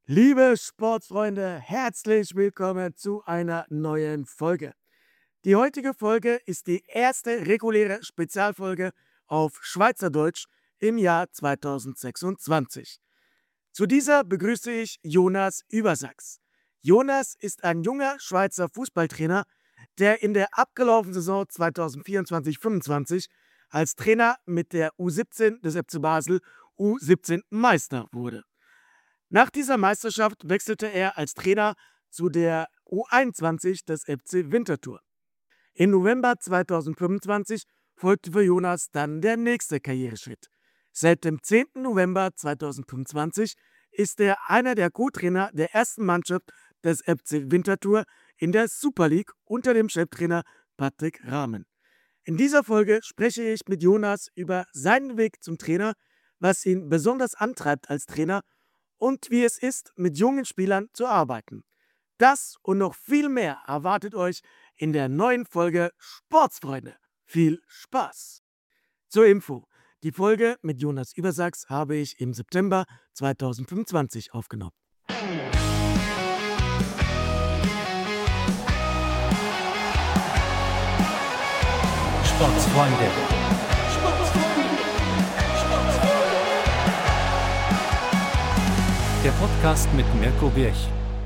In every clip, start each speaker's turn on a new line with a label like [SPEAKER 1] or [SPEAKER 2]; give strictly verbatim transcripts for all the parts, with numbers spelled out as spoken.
[SPEAKER 1] Liebe Sportfreunde, herzlich willkommen zu einer neuen Folge. Die heutige Folge ist die erste reguläre Spezialfolge auf Schweizerdeutsch im Jahr zweitausendsechsundzwanzig. Zu dieser begrüße ich Jonas Übersachs. Jonas ist ein junger Schweizer Fußballtrainer, der in der abgelaufenen Saison zweitausendvierundzwanzig fünfundzwanzig als Trainer mit der U siebzehn des F C Basel U siebzehn Meister wurde. Nach dieser Meisterschaft wechselte er als Trainer zu der U einundzwanzig des F C Winterthur. Im November zweitausendfünfundzwanzig folgte für Jonas dann der nächste Karriereschritt. Seit dem zehnten November zweitausendfünfundzwanzig ist er einer der Co-Trainer der ersten Mannschaft des F C Winterthur in der Super League unter dem Cheftrainer Patrick Rahmen. In dieser Folge spreche ich mit Jonas über seinen Weg zum Trainer, was ihn besonders antreibt als Trainer und wie es ist, mit jungen Spielern zu arbeiten. Das und noch viel mehr erwartet euch in der neuen Folge Sportsfreunde. Viel Spaß! Zur Info: Die Folge mit Jonas Übersachs habe ich im September zweitausendfünfundzwanzig aufgenommen.
[SPEAKER 2] Sportsfreunde. Der Podcast mit Mirko Birch.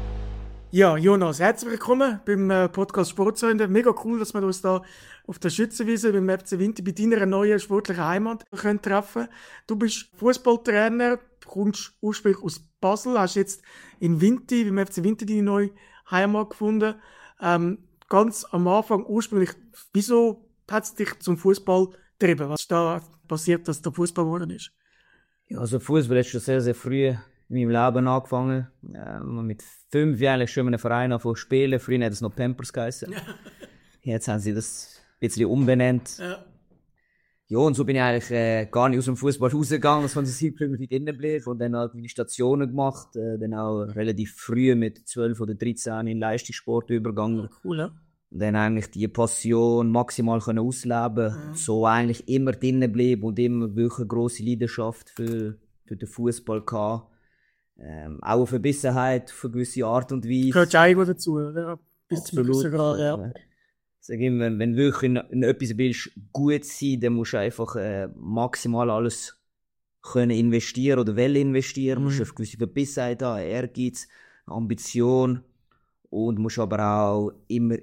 [SPEAKER 1] Ja, Jonas, herzlich willkommen beim äh, Podcast Sportsfreunde. Mega cool, dass wir uns da auf der Schützenwiese beim F C Winti bei deiner neuen sportlichen Heimat können treffen. Du bist Fußballtrainer, kommst ursprünglich aus Basel, hast jetzt in Winti, beim F C Winti deine neue Heimat gefunden. Ähm, ganz am Anfang ursprünglich, wieso hat es dich zum Fußball getrieben? Was ist da passiert, dass der Fußball geworden ist?
[SPEAKER 3] Ja, also Fußball hat schon sehr, sehr früh in meinem Leben angefangen. Ja, mit fünf Jahren schon in einem Verein angefangen zu spielen. Früher hat es noch Pampers geheißen. Ja. Jetzt haben sie das ein bisschen umbenannt. Ja. Ja, und so bin ich eigentlich äh, gar nicht aus dem Fußball rausgegangen, dass man sich irgendwie drinnen blieb. Und dann halt meine Stationen gemacht. Äh, dann auch relativ früh mit zwölf oder dreizehn in Leistungssport übergegangen.
[SPEAKER 1] Cool, ja.
[SPEAKER 3] Und dann eigentlich die Passion maximal können ausleben. Mhm. So eigentlich immer drinnen blieb und immer wirklich eine grosse Leidenschaft für, für den Fußball gehabt. Ähm, auch eine Verbissenheit auf eine gewisse Art und Weise.
[SPEAKER 1] Gehört ja irgendwo dazu, oder? Bis
[SPEAKER 3] Absolut.
[SPEAKER 1] Zu Grad, ja.
[SPEAKER 3] Sag immer, wenn, wenn du wirklich in, in etwas willst, gut sein, dann musst du einfach äh, maximal alles können investieren oder wollen investieren. Mhm. Du musst eine gewisse Verbissenheit haben, Ehrgeiz, Ambition und musst aber auch immer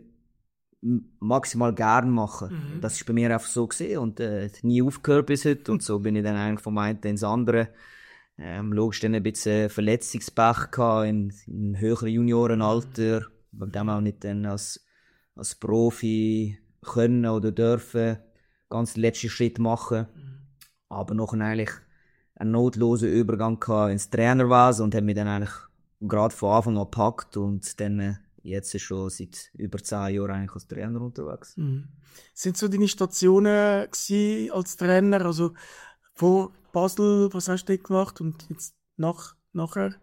[SPEAKER 3] maximal gern machen. Mhm. Das ist bei mir einfach so gesehen und äh, nie aufgehört bis heute. Und so bin ich dann eigentlich vom einen ins andere. Ähm, logisch dann ein bisschen Verletzungspech gehabt in, in höheren Juniorenalter, bei dem auch nicht dann als, als Profi können oder dürfen ganz den letzten Schritt machen. Mhm. Aber noch eigentlich einen notlosen Übergang gehabt ins Trainerwesen und habe mich dann eigentlich gerade von Anfang an gepackt und dann äh, jetzt schon seit über zehn Jahren eigentlich als Trainer unterwegs.
[SPEAKER 1] Mhm. Sind so deine Stationen gewesen als Trainer, also vor Basel, was hast du gemacht und jetzt nach, nachher?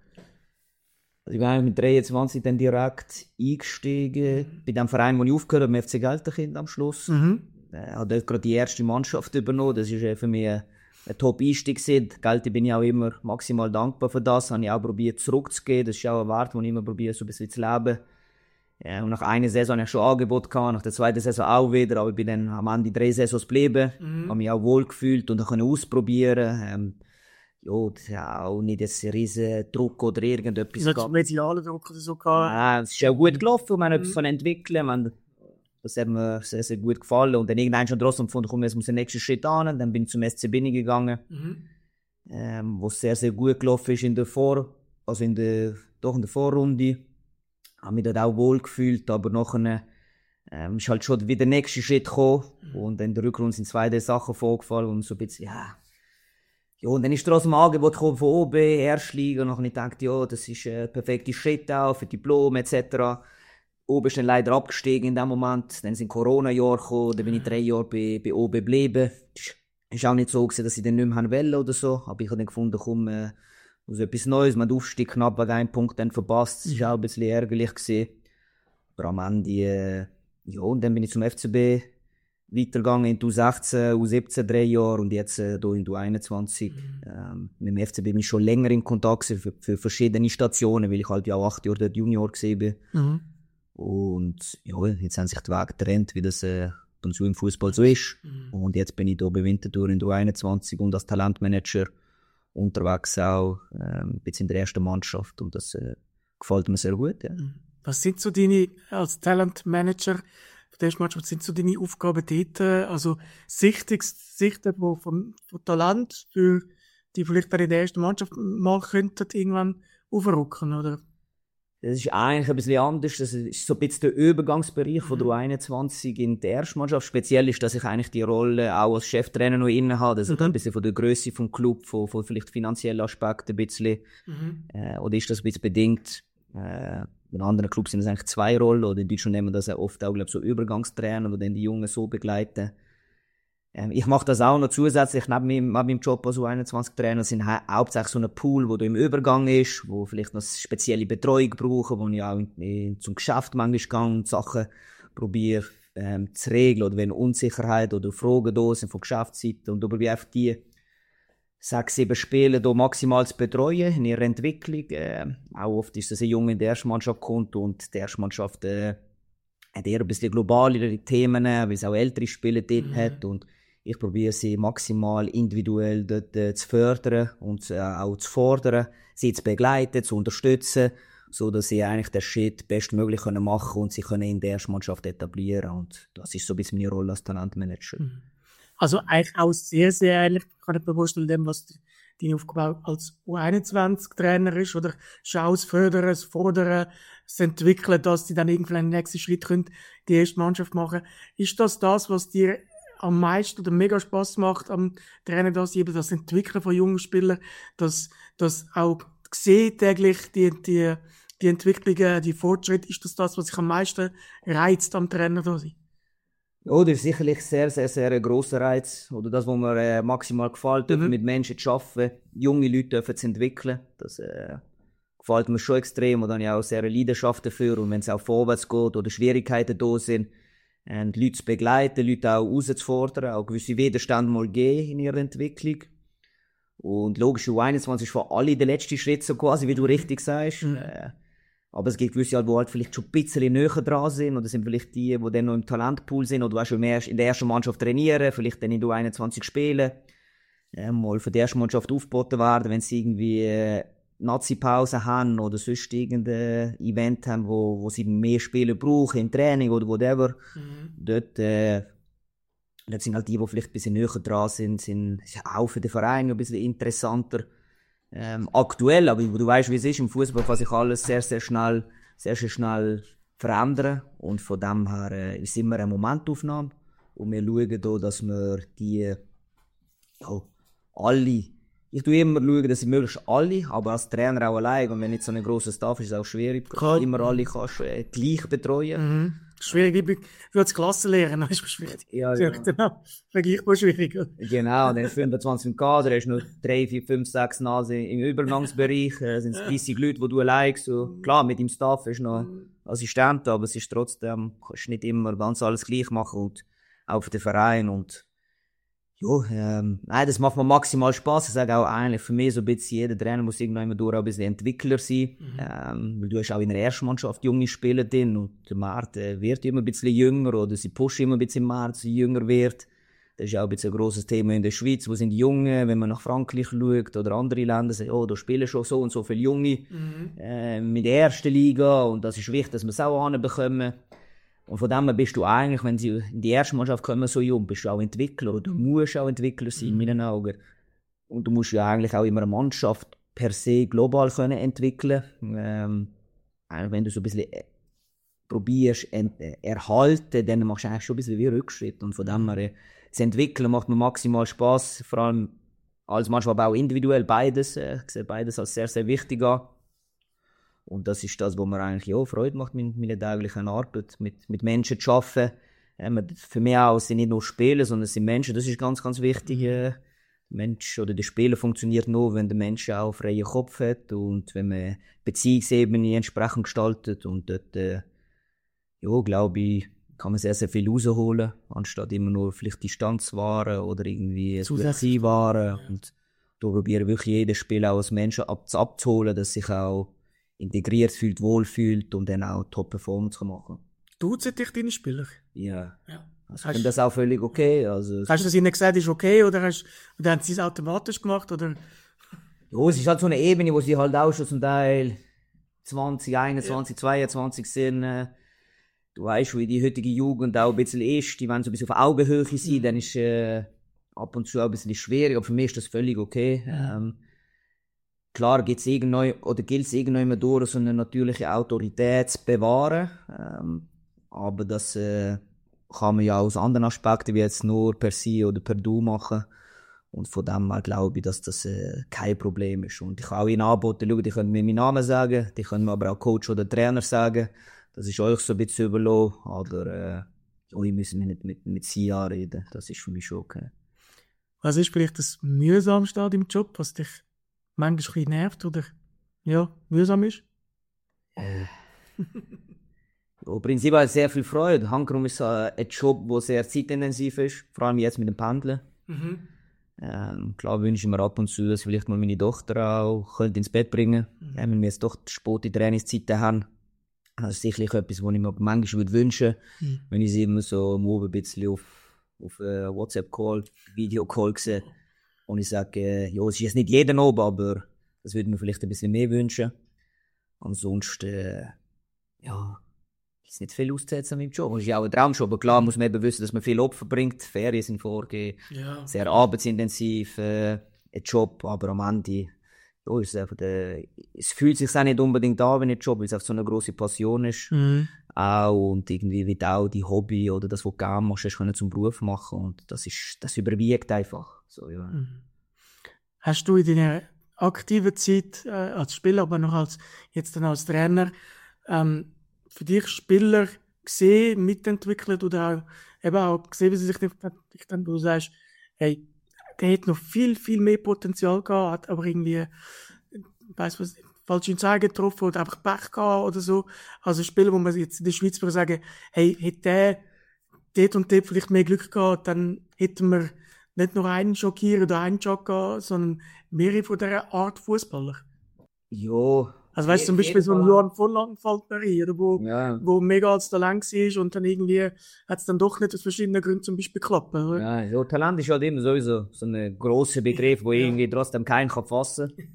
[SPEAKER 3] Also ich bin eigentlich mit dreiundzwanzig dann direkt eingestiegen mhm. bei dem Verein, wo ich aufgehört habe, im F C Gelterkind am Schluss. Mhm. Ich habe dort gerade die erste Mannschaft übernommen. Das war für mich ein, ein Top-Einstieg. Gelti bin ich auch immer maximal dankbar für das. Habe ich auch probiert zurückzugehen. Das ist auch ein Wert, den ich immer probiere, so ein bisschen zu leben. Ja, und nach einer Saison hatte ich schon Angebot gehabt, nach der zweiten Saison auch wieder, aber ich bin dann am Ende drei Saisons geblieben, mhm. habe mich auch wohl gefühlt und konnte ausprobieren. Ähm, ja, das ist ja auch nicht ein riesen Druck oder irgendetwas.
[SPEAKER 1] Du hast medialen Druck oder so gehabt?
[SPEAKER 3] Ja, es ist auch gut gelaufen, wir haben mhm. etwas entwickeln, wir, das hat mir sehr, sehr gut gefallen und dann irgendwann schon trotzdem gefunden, komm, jetzt muss der nächste Schritt an, dann bin ich zum S C Binni gegangen, mhm. ähm, wo es sehr, sehr gut gelaufen ist in der Vor, also in der, doch in der Vorrunde. Ich habe mich dort auch wohl gefühlt, aber nachher ähm, ist halt schon wieder der nächste Schritt gekommen. Und in der Rückrunde sind zwei Sachen vorgefallen und so ein bisschen, ja. Ja, und dann ist trotzdem ein Angebot gekommen von O B, Erstliga, und dann habe ich gedacht, ja, das ist ein perfekter Schritt auch für Diplom et cetera. O B ist dann leider abgestiegen in dem Moment, dann sind Corona-Jahre gekommen, dann bin ich drei Jahre bei, bei O B geblieben. Es war auch nicht so gewesen, dass ich dann nicht mehr wollte oder so, aber ich habe dann gefunden, komm, äh, also etwas Neues, man hat den Aufstieg knapp wegen einem Punkt dann verpasst. Das war auch ein bisschen ärgerlich gewesen. Aber am Ende, äh, ja, und dann bin ich zum F C B weitergegangen in die U sechzehn, U siebzehn, drei Jahre und jetzt äh, hier in die U einundzwanzig.
[SPEAKER 1] Mhm.
[SPEAKER 3] Ähm, mit dem F C B bin ich schon länger in Kontakt für, für verschiedene Stationen, weil ich halt ja auch acht Jahre dort Junior war.
[SPEAKER 1] Mhm.
[SPEAKER 3] Und ja, jetzt haben sich die Wege getrennt, wie das äh, dann so im Fußball so ist.
[SPEAKER 1] Mhm.
[SPEAKER 3] Und jetzt bin ich hier bei Winterthur in der U einundzwanzig und als Talentmanager unterwegs auch, äh, ein bisschen in der ersten Mannschaft und das äh, gefällt mir sehr gut. Ja.
[SPEAKER 1] Was sind so deine, als Talentmanager, der Mannschaft, was sind so deine Aufgaben dort? Also Sichtung, Sichten von, von, von Talent, für die vielleicht auch in der ersten Mannschaft mal könnten irgendwann aufrücken, oder?
[SPEAKER 3] Das ist eigentlich ein bisschen anders. Das ist so ein bisschen der Übergangsbereich von der U einundzwanzig in die erste Mannschaft. Speziell ist, dass ich eigentlich die Rolle auch als Cheftrainer noch inne habe. Das ist
[SPEAKER 1] Mhm.
[SPEAKER 3] ein bisschen von der Grösse vom Club, von, von vielleicht finanziellen Aspekten ein bisschen.
[SPEAKER 1] Mhm.
[SPEAKER 3] Äh, oder ist das ein bisschen bedingt? Äh, in anderen Clubs sind es eigentlich zwei Rollen. Oder in Deutschland nehmen wir das auch oft auch, glaub, so Übergangstrainer, die dann die Jungen so begleiten. Ähm, ich mache das auch noch zusätzlich neben meinem, neben meinem Job als U einundzwanzig-Trainer. Das sind ha- hauptsächlich so ein Pool, wo du im Übergang ist, wo vielleicht noch spezielle Betreuung brauchen, wo ich auch in, in, zum Geschäft manchmal gehe und Sachen probiere ähm, zu regeln. Oder wenn Unsicherheit oder Fragen da sind von Geschäftsseite. Und probiere einfach die sechs, sieben Spiele hier maximal zu betreuen in ihrer Entwicklung. Äh, auch oft ist das ein Junge in der ersten Mannschaft kommt und die erste Mannschaft äh, hat eher ein bisschen globalere Themen, weil es auch ältere Spieler dort
[SPEAKER 1] Mhm.
[SPEAKER 3] hat. Und ich probiere sie maximal individuell dort äh, zu fördern und äh, auch zu fordern, sie zu begleiten, zu unterstützen, so dass sie eigentlich den Schritt bestmöglich können machen und sie können in der ersten Mannschaft etablieren. Und das ist so ein bisschen meine Rolle als Talentmanager.
[SPEAKER 1] Mhm. Also eigentlich auch sehr, sehr ähnlich, kann ich mir vorstellen, dem, was deine Aufgabe als U einundzwanzig-Trainer ist, oder schau es fördern, es fordern, es entwickeln, dass sie dann irgendwann den nächsten Schritt können, die erste Mannschaft machen. Ist das das, was dir am meisten oder mega Spass macht am Trainer, das eben das Entwickeln von jungen Spielern, dass das auch sehen täglich die, die, die Entwicklungen, die Fortschritte, ist das das, was sich am meisten reizt am Trainer da sein?
[SPEAKER 3] Ja, das ist sicherlich sehr, sehr, sehr ein grosser Reiz. Oder das, was mir äh, maximal gefällt,
[SPEAKER 1] Mhm.
[SPEAKER 3] mit Menschen zu arbeiten, junge Leute dürfen zu entwickeln. Das äh, gefällt mir schon extrem. Und dann habe ich auch sehr eine Leidenschaft dafür. Und wenn es auch vorwärts geht oder Schwierigkeiten da sind, und Leute zu begleiten, Leute auch herauszufordern, auch gewisse Widerstände mal geben in ihrer Entwicklung. Und logisch, U einundzwanzig ist für alle der letzte Schritt, so quasi, wie du richtig sagst.
[SPEAKER 1] Mhm.
[SPEAKER 3] Äh, aber es gibt gewisse, halt, die halt vielleicht schon ein bisschen näher dran sind, oder sind vielleicht die, die dann noch im Talentpool sind, oder schon mehr in der ersten Mannschaft trainieren, vielleicht dann in der U einundzwanzig spielen, äh, mal für die erste Mannschaft aufgeboten werden, wenn sie irgendwie äh, Nazi-Pause haben oder sonst irgendein Event haben, wo, wo sie mehr Spieler brauchen, im Training oder whatever.
[SPEAKER 1] Mhm.
[SPEAKER 3] Dort, äh, dort sind halt die, die vielleicht ein bisschen näher dran sind, sind auch für den Verein ein bisschen interessanter. Ähm, aktuell, aber du weißt, wie es ist, im Fußball kann sich alles sehr, sehr schnell, sehr, sehr schnell verändern. Und von dem her äh, ist immer eine Momentaufnahme. Und wir schauen hier, dass wir die, ja, alle, ich tue immer schauen, dass ich möglichst alle, aber als Trainer auch allein. Und wenn nicht so ein grosser Staff ist, ist es auch schwierig, dass
[SPEAKER 1] Klar.
[SPEAKER 3] du immer alle kannst, äh, gleich betreuen.
[SPEAKER 1] Mhm. Schwierig, wie du als Klassenlehrer, das ist schwierig.
[SPEAKER 3] Ja,
[SPEAKER 1] Ja,
[SPEAKER 3] ja.
[SPEAKER 1] genau. Vergleichbar schwierig.
[SPEAKER 3] Genau, und dann fünfundzwanzig im Kader, hast du noch drei, vier, fünf, sechs Nase im Übergangsbereich, äh, sind es dreißig Leute, die du allein so, klar, mit dem Staff hast du noch Assistenten, aber es ist trotzdem, kannst nicht immer ganz alles gleich machen und auch für den Verein und ja, ähm, nein, das macht mir maximal Spass. Ich sage auch eigentlich, für mich so ein bisschen, jeder Trainer muss irgendwann immer durch ein bisschen Entwickler sein,
[SPEAKER 1] Mhm.
[SPEAKER 3] ähm, weil du hast auch in der ersten Mannschaft junge Spieler drin und der Markt äh, wird immer ein bisschen jünger oder sie pushen immer ein bisschen mehr, dass sie jünger wird. Das ist auch ein bisschen ein grosses Thema in der Schweiz. Wo sind die Jungen? Wenn man nach Frankreich schaut oder andere Länder, sagen, oh, da spielen schon so und so viele Junge
[SPEAKER 1] Mhm.
[SPEAKER 3] äh, mit der ersten Liga und das ist wichtig, dass wir es auch anbekommen. Und von dem her bist du eigentlich, wenn sie in die erste Mannschaft kommen, so jung, bist du auch Entwickler oder du musst auch Entwickler sein, in meinen Augen. Und du musst ja eigentlich auch immer eine Mannschaft per se global können entwickeln. Ähm, wenn du so ein bisschen äh, probierst, ent- äh, erhalten, dann machst du eigentlich schon ein bisschen wie Rückschritt. Und von dem her, äh, das Entwickeln macht mir maximal Spass, vor allem als manchmal aber auch individuell beides. Äh, ich sehe beides als sehr, sehr wichtig an. Und das ist das, was mir eigentlich auch Freude macht mit meiner täglichen Arbeit, mit, mit Menschen zu arbeiten. Ähm, für mich auch sind nicht nur Spieler, sondern es sind Menschen, das ist ganz, ganz wichtig. Äh, Mensch oder der Spieler funktioniert nur, wenn der Mensch auch einen freien Kopf hat und wenn man Beziehungsebene entsprechend gestaltet. Und dort, äh, ja, glaube ich, kann man sehr, sehr viel rausholen, anstatt immer nur vielleicht Distanz wahren oder irgendwie
[SPEAKER 1] Zusätzlich
[SPEAKER 3] wahren. Und da probiere ich wirklich jedes Spiel auch als Mensch ab, abzuholen, dass sich auch integriert fühlt, wohlfühlt und dann auch Top-Performance machen kann.
[SPEAKER 1] Duzen dich deine Spieler?
[SPEAKER 3] Ja.
[SPEAKER 1] Ja.
[SPEAKER 3] Also ich finde das auch völlig okay. Also,
[SPEAKER 1] hast du das ihnen gesagt, ist okay, oder, hast, oder haben sie es automatisch gemacht? Oder?
[SPEAKER 3] Ja, es ist halt so eine Ebene, wo sie halt auch schon zum Teil zwanzig, einundzwanzig, ja. zweiundzwanzig sind. Äh, du weißt, wie die heutige Jugend auch ein bisschen ist. Die wollen so ein bisschen auf Augenhöhe sein, mhm. dann ist äh, ab und zu auch ein bisschen schwierig, aber für mich ist das völlig okay. Mhm. Ähm, klar gibt's irgendwann, oder gilt es irgendwann durch, so eine natürliche Autorität zu bewahren. Ähm, aber das äh, kann man ja aus anderen Aspekten, wie jetzt nur per Sie oder per Du machen. Und von dem her glaube ich, dass das äh, kein Problem ist. Und ich kann auch Ihnen anbieten, schau, die können mir meinen Namen sagen, die können mir aber auch Coach oder Trainer sagen. Das ist euch so ein bisschen überlassen. Aber äh, ja, ich muss nicht mit, mit Sie anreden. Das ist für mich schon okay.
[SPEAKER 1] Was ist vielleicht das Mühsamste an deinem Job, was dich manchmal ein bisschen nervt oder ja, mühsam ist?
[SPEAKER 3] Äh. Ja, im Prinzip habe ich sehr viel Freude. Handkrum ist ein Job, der sehr zeitintensiv ist, vor allem jetzt mit dem Pendeln. Mhm. Ähm, klar wünsche ich mir ab und zu, dass ich vielleicht mal meine Tochter auch könnte ins Bett bringen könnte. Mhm. Wenn wir jetzt doch späte Trainingszeiten haben. Das ist sicherlich etwas, was ich mir manchmal würde wünschen würde, mhm. wenn ich sie immer so am Abend ein bisschen auf, auf uh, WhatsApp-Call, Video-Call sehe. Und ich sage, äh, ja, es ist jetzt nicht jeden Abend, aber das würde ich mir vielleicht ein bisschen mehr wünschen. Ansonsten, äh, ja, ist nicht viel auszusetzen an meinem Job. Es ist ja auch ein Traumjob, aber klar muss man eben wissen, dass man viel Opfer bringt. Ferien sind vorgegeben, ja. Sehr arbeitsintensiv, äh, ein Job, aber am Ende, ja, ist es einfach der, es fühlt sich auch nicht unbedingt an, wenn ein Job, weil es einfach so eine grosse Passion ist. Mhm. Auch, und irgendwie wird auch die Hobby oder das, was du gerne machst, hast du zum Beruf machen, und das ist, das überwiegt einfach. So, ja.
[SPEAKER 1] Mhm. Hast du in deiner aktiven Zeit äh, als Spieler, aber noch als, jetzt dann als Trainer, ähm, für dich Spieler gesehen, mitentwickelt oder auch, eben auch gesehen, wie sie sich dann, du sagst, hey, der hat noch viel, viel mehr Potenzial gehabt, hat aber irgendwie, weiss was, falsche Entscheidung getroffen oder einfach Pech gehabt oder so. Also Spieler, wo man jetzt in der Schweiz würde sagen, hey, hätte der dort und dort vielleicht mehr Glück gehabt, dann hätten wir nicht nur einen Joker oder einen Joker, sondern mehrere von dieser Art Fußballer.
[SPEAKER 3] Ja.
[SPEAKER 1] Also weißt du, zum Beispiel so ein Johann Volland fällt mir rein, oder, wo, ja. wo mega als Talent war und dann irgendwie hat es dann doch nicht aus verschiedenen Gründen zum Beispiel geklappt. Oder?
[SPEAKER 3] Ja, ja, Talent ist halt immer sowieso so ein grosser Begriff, wo ja. irgendwie trotzdem keinen kann fassen kann.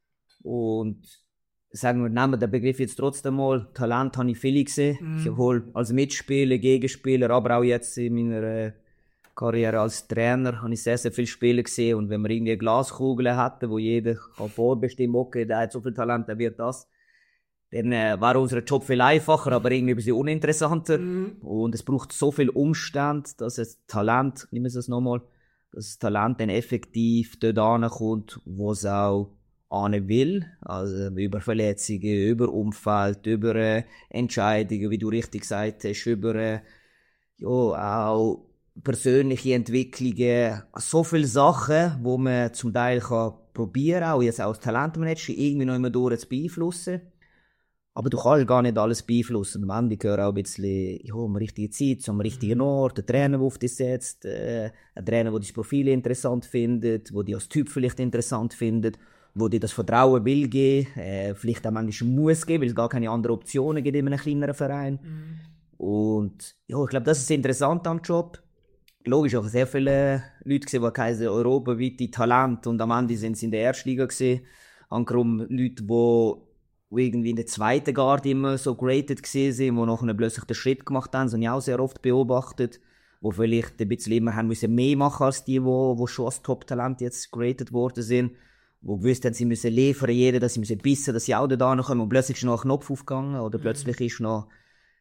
[SPEAKER 3] Und sagen wir, nehmen wir den Begriff jetzt trotzdem mal. Talent habe ich viele gesehen. Mm. Ich habe als Mitspieler, Gegenspieler, aber auch jetzt in meiner äh, Karriere als Trainer habe ich sehr, sehr viele Spiele gesehen. Und wenn wir irgendwie eine Glaskugel hatten, wo jeder kann vorbestimmen, okay, der hat so viel Talent, der wird das, dann äh, war unser Job viel einfacher, aber irgendwie ein bisschen uninteressanter. Mm. Und es braucht so viel Umstand, dass das Talent, nehmen wir es nochmal, dass das Talent dann effektiv dort ankommt, wo es auch ahnen will. Also über Verletzungen, über Umfeld, über äh, Entscheidungen, wie du richtig gesagt hast, über äh, ja, auch persönliche Entwicklungen, so viele Sachen, wo man zum Teil kann probieren, auch jetzt als Talentmanager irgendwie noch immer durch zu beeinflussen. Aber du kannst gar nicht alles beeinflussen. Am Ende gehört auch ein bisschen, ja, um die richtige Zeit, am richtigen Ort, der Trainer, der auf dich setzt, äh, ein Trainer, der dein Profil interessant findet, der dich als Typ vielleicht interessant findet, wo dir das Vertrauen will geben, äh, vielleicht auch manchmal muss geben, weil es gar keine anderen Optionen gibt in einem kleineren Verein. Mhm. Und ja, ich glaube, das ist interessant am Job. Logisch, auch sehr viele Leute gesehen, die keine europaweite Talent, und am Ende sind sie in der ersten Liga gesehen. Angekommen Leute, die irgendwie in der zweiten Garde immer so graded gesehen sind, die nachher plötzlich den Schritt gemacht haben, das habe ich auch sehr oft beobachtet, die vielleicht ein bisschen immer haben müssen mehr machen als die, die schon als Top-Talent jetzt graded worden sind, die gewusst haben, sie müssen liefern, jeder, dass sie müssen bissen, dass sie auch da kommen, und plötzlich ist noch ein Knopf aufgegangen oder mhm. plötzlich ist noch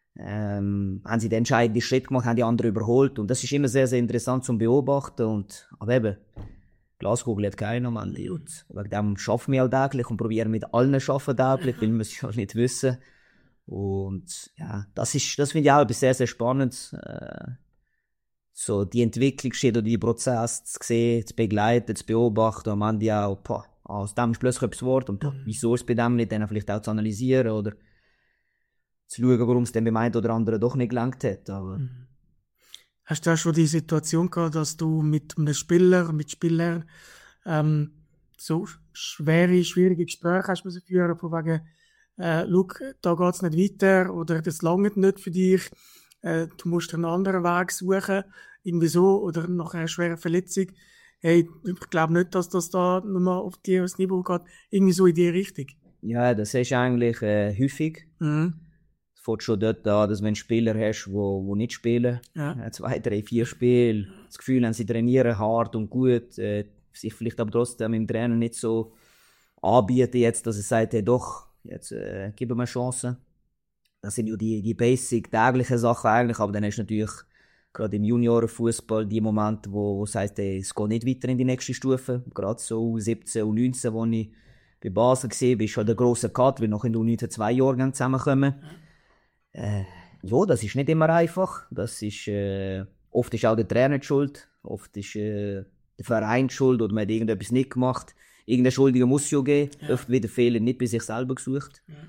[SPEAKER 3] ähm, haben sie den entscheidenden Schritt gemacht, haben die anderen überholt, und das ist immer sehr, sehr interessant zum Beobachten. Und, aber eben, Glaskugel hat keiner, man. Und wegen dem arbeiten wir auch täglich und probieren mit allen zu arbeiten täglich, weil wir es ja nicht wissen. Und ja, das ist, das finde ich auch etwas sehr, sehr Spannendes. Äh, so die Entwicklung steht oder die Prozesse zu sehen, zu begleiten, zu beobachten, und am Ende auch, boah, aus dem ist plötzlich etwas geworden, und boah, wieso ist es bei dem nicht, dann vielleicht auch zu analysieren, oder zu schauen, warum es dann beim einen oder anderen doch nicht gelangt hat. Aber
[SPEAKER 1] Mhm. Hast du auch schon die Situation gehabt, dass du mit einem Spieler, mit Spielern ähm, so schwere, schwierige Gespräche hast müssen führen, von wegen, äh, schau, da geht's nicht weiter oder das langt nicht für dich, äh, du musst einen anderen Weg suchen, irgendwie so, oder nach einer schweren Verletzung, hey, ich glaube nicht, dass das da nochmal auf dieses Niveau geht, irgendwie so in die Richtung.
[SPEAKER 3] ja, das ist eigentlich äh, häufig.
[SPEAKER 1] Mhm.
[SPEAKER 3] Es fängt schon dort an, dass wenn du Spieler hast, die wo, wo nicht spielen,
[SPEAKER 1] Ja.
[SPEAKER 3] äh, zwei, drei, vier Spiele, das Gefühl haben, sie trainieren hart und gut, äh, sich vielleicht aber trotzdem im Trainer nicht so anbieten jetzt, dass es sagt, hey, doch, jetzt äh, geben wir Chancen. Das sind ja die, die basic, täglichen Sachen eigentlich, aber dann hast du natürlich gerade im Juniorenfußball die Momente, wo, wo es heisst, hey, es geht nicht weiter in die nächste Stufe. Gerade so U siebzehn, U neunzehn, wo ich bei Basel war, ist halt der grosse Cut, weil noch in der U neunzehn zwei Jahrgänge zusammenkommen. Äh, ja, das ist nicht immer einfach. Das ist, äh, oft ist auch der Trainer die schuld, oft ist äh, der Verein die schuld oder man hat irgendetwas nicht gemacht. Irgendein Schuldiger muss es ja geben.
[SPEAKER 1] Ja.
[SPEAKER 3] Oft wird der Fehler nicht bei sich selber gesucht.
[SPEAKER 1] Ja.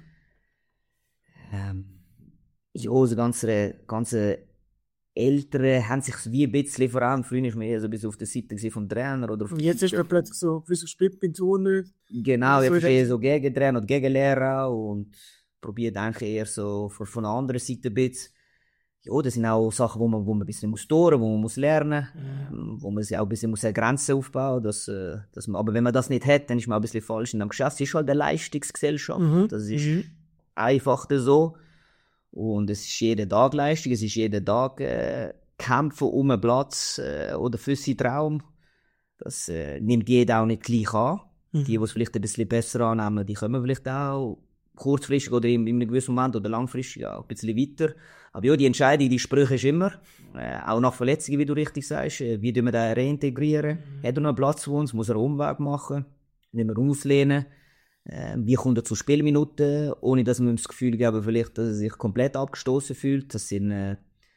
[SPEAKER 3] Ähm, ja, so ganze, ganze Ältere haben sich wie ein bisschen verändert. Früher war man eher so bis auf der Seite vom Trainer. Oder auf
[SPEAKER 1] Und jetzt ist er plötzlich so, wieso spielt bin so nicht?
[SPEAKER 3] Genau,
[SPEAKER 1] so
[SPEAKER 3] ich
[SPEAKER 1] ist
[SPEAKER 3] bin eher
[SPEAKER 1] es.
[SPEAKER 3] so gegen Trainer und gegen Lehrer und probiere eigentlich eher so von, von der anderen Seite ein bisschen. Ja, das sind auch Sachen, wo man, wo man ein bisschen muss tun, wo man muss lernen,
[SPEAKER 1] Ja.
[SPEAKER 3] wo man sich auch ein bisschen muss eine Grenze aufbauen muss. Dass, äh, dass man, aber wenn man das nicht hat, dann ist man auch ein bisschen falsch in dem Geschäft. Es ist halt eine Leistungsgesellschaft.
[SPEAKER 1] Mhm.
[SPEAKER 3] Das ist
[SPEAKER 1] Mhm.
[SPEAKER 3] einfach so. Und es ist jeden Tag Leistung, es ist jeden Tag äh, Kämpfen um einen Platz äh, oder für seinen Traum. Das äh, nimmt jeder auch nicht gleich an.
[SPEAKER 1] Mhm.
[SPEAKER 3] Die, die es vielleicht ein bisschen besser annehmen, die kommen vielleicht auch kurzfristig oder in, in einem gewissen Moment oder langfristig auch ein bisschen weiter. Aber ja, die Entscheidung, die Sprüche ist immer, äh, auch nach Verletzungen, wie du richtig sagst, äh, wie tun wir den reintegrieren? Mhm. Hat er noch einen Platz für uns? Muss er einen Umweg machen? Nicht mehr auslehnen? Äh, wie kommt er zu Spielminuten? Ohne dass man ihm das Gefühl geben, vielleicht, dass er sich komplett abgestoßen fühlt. Das sind äh,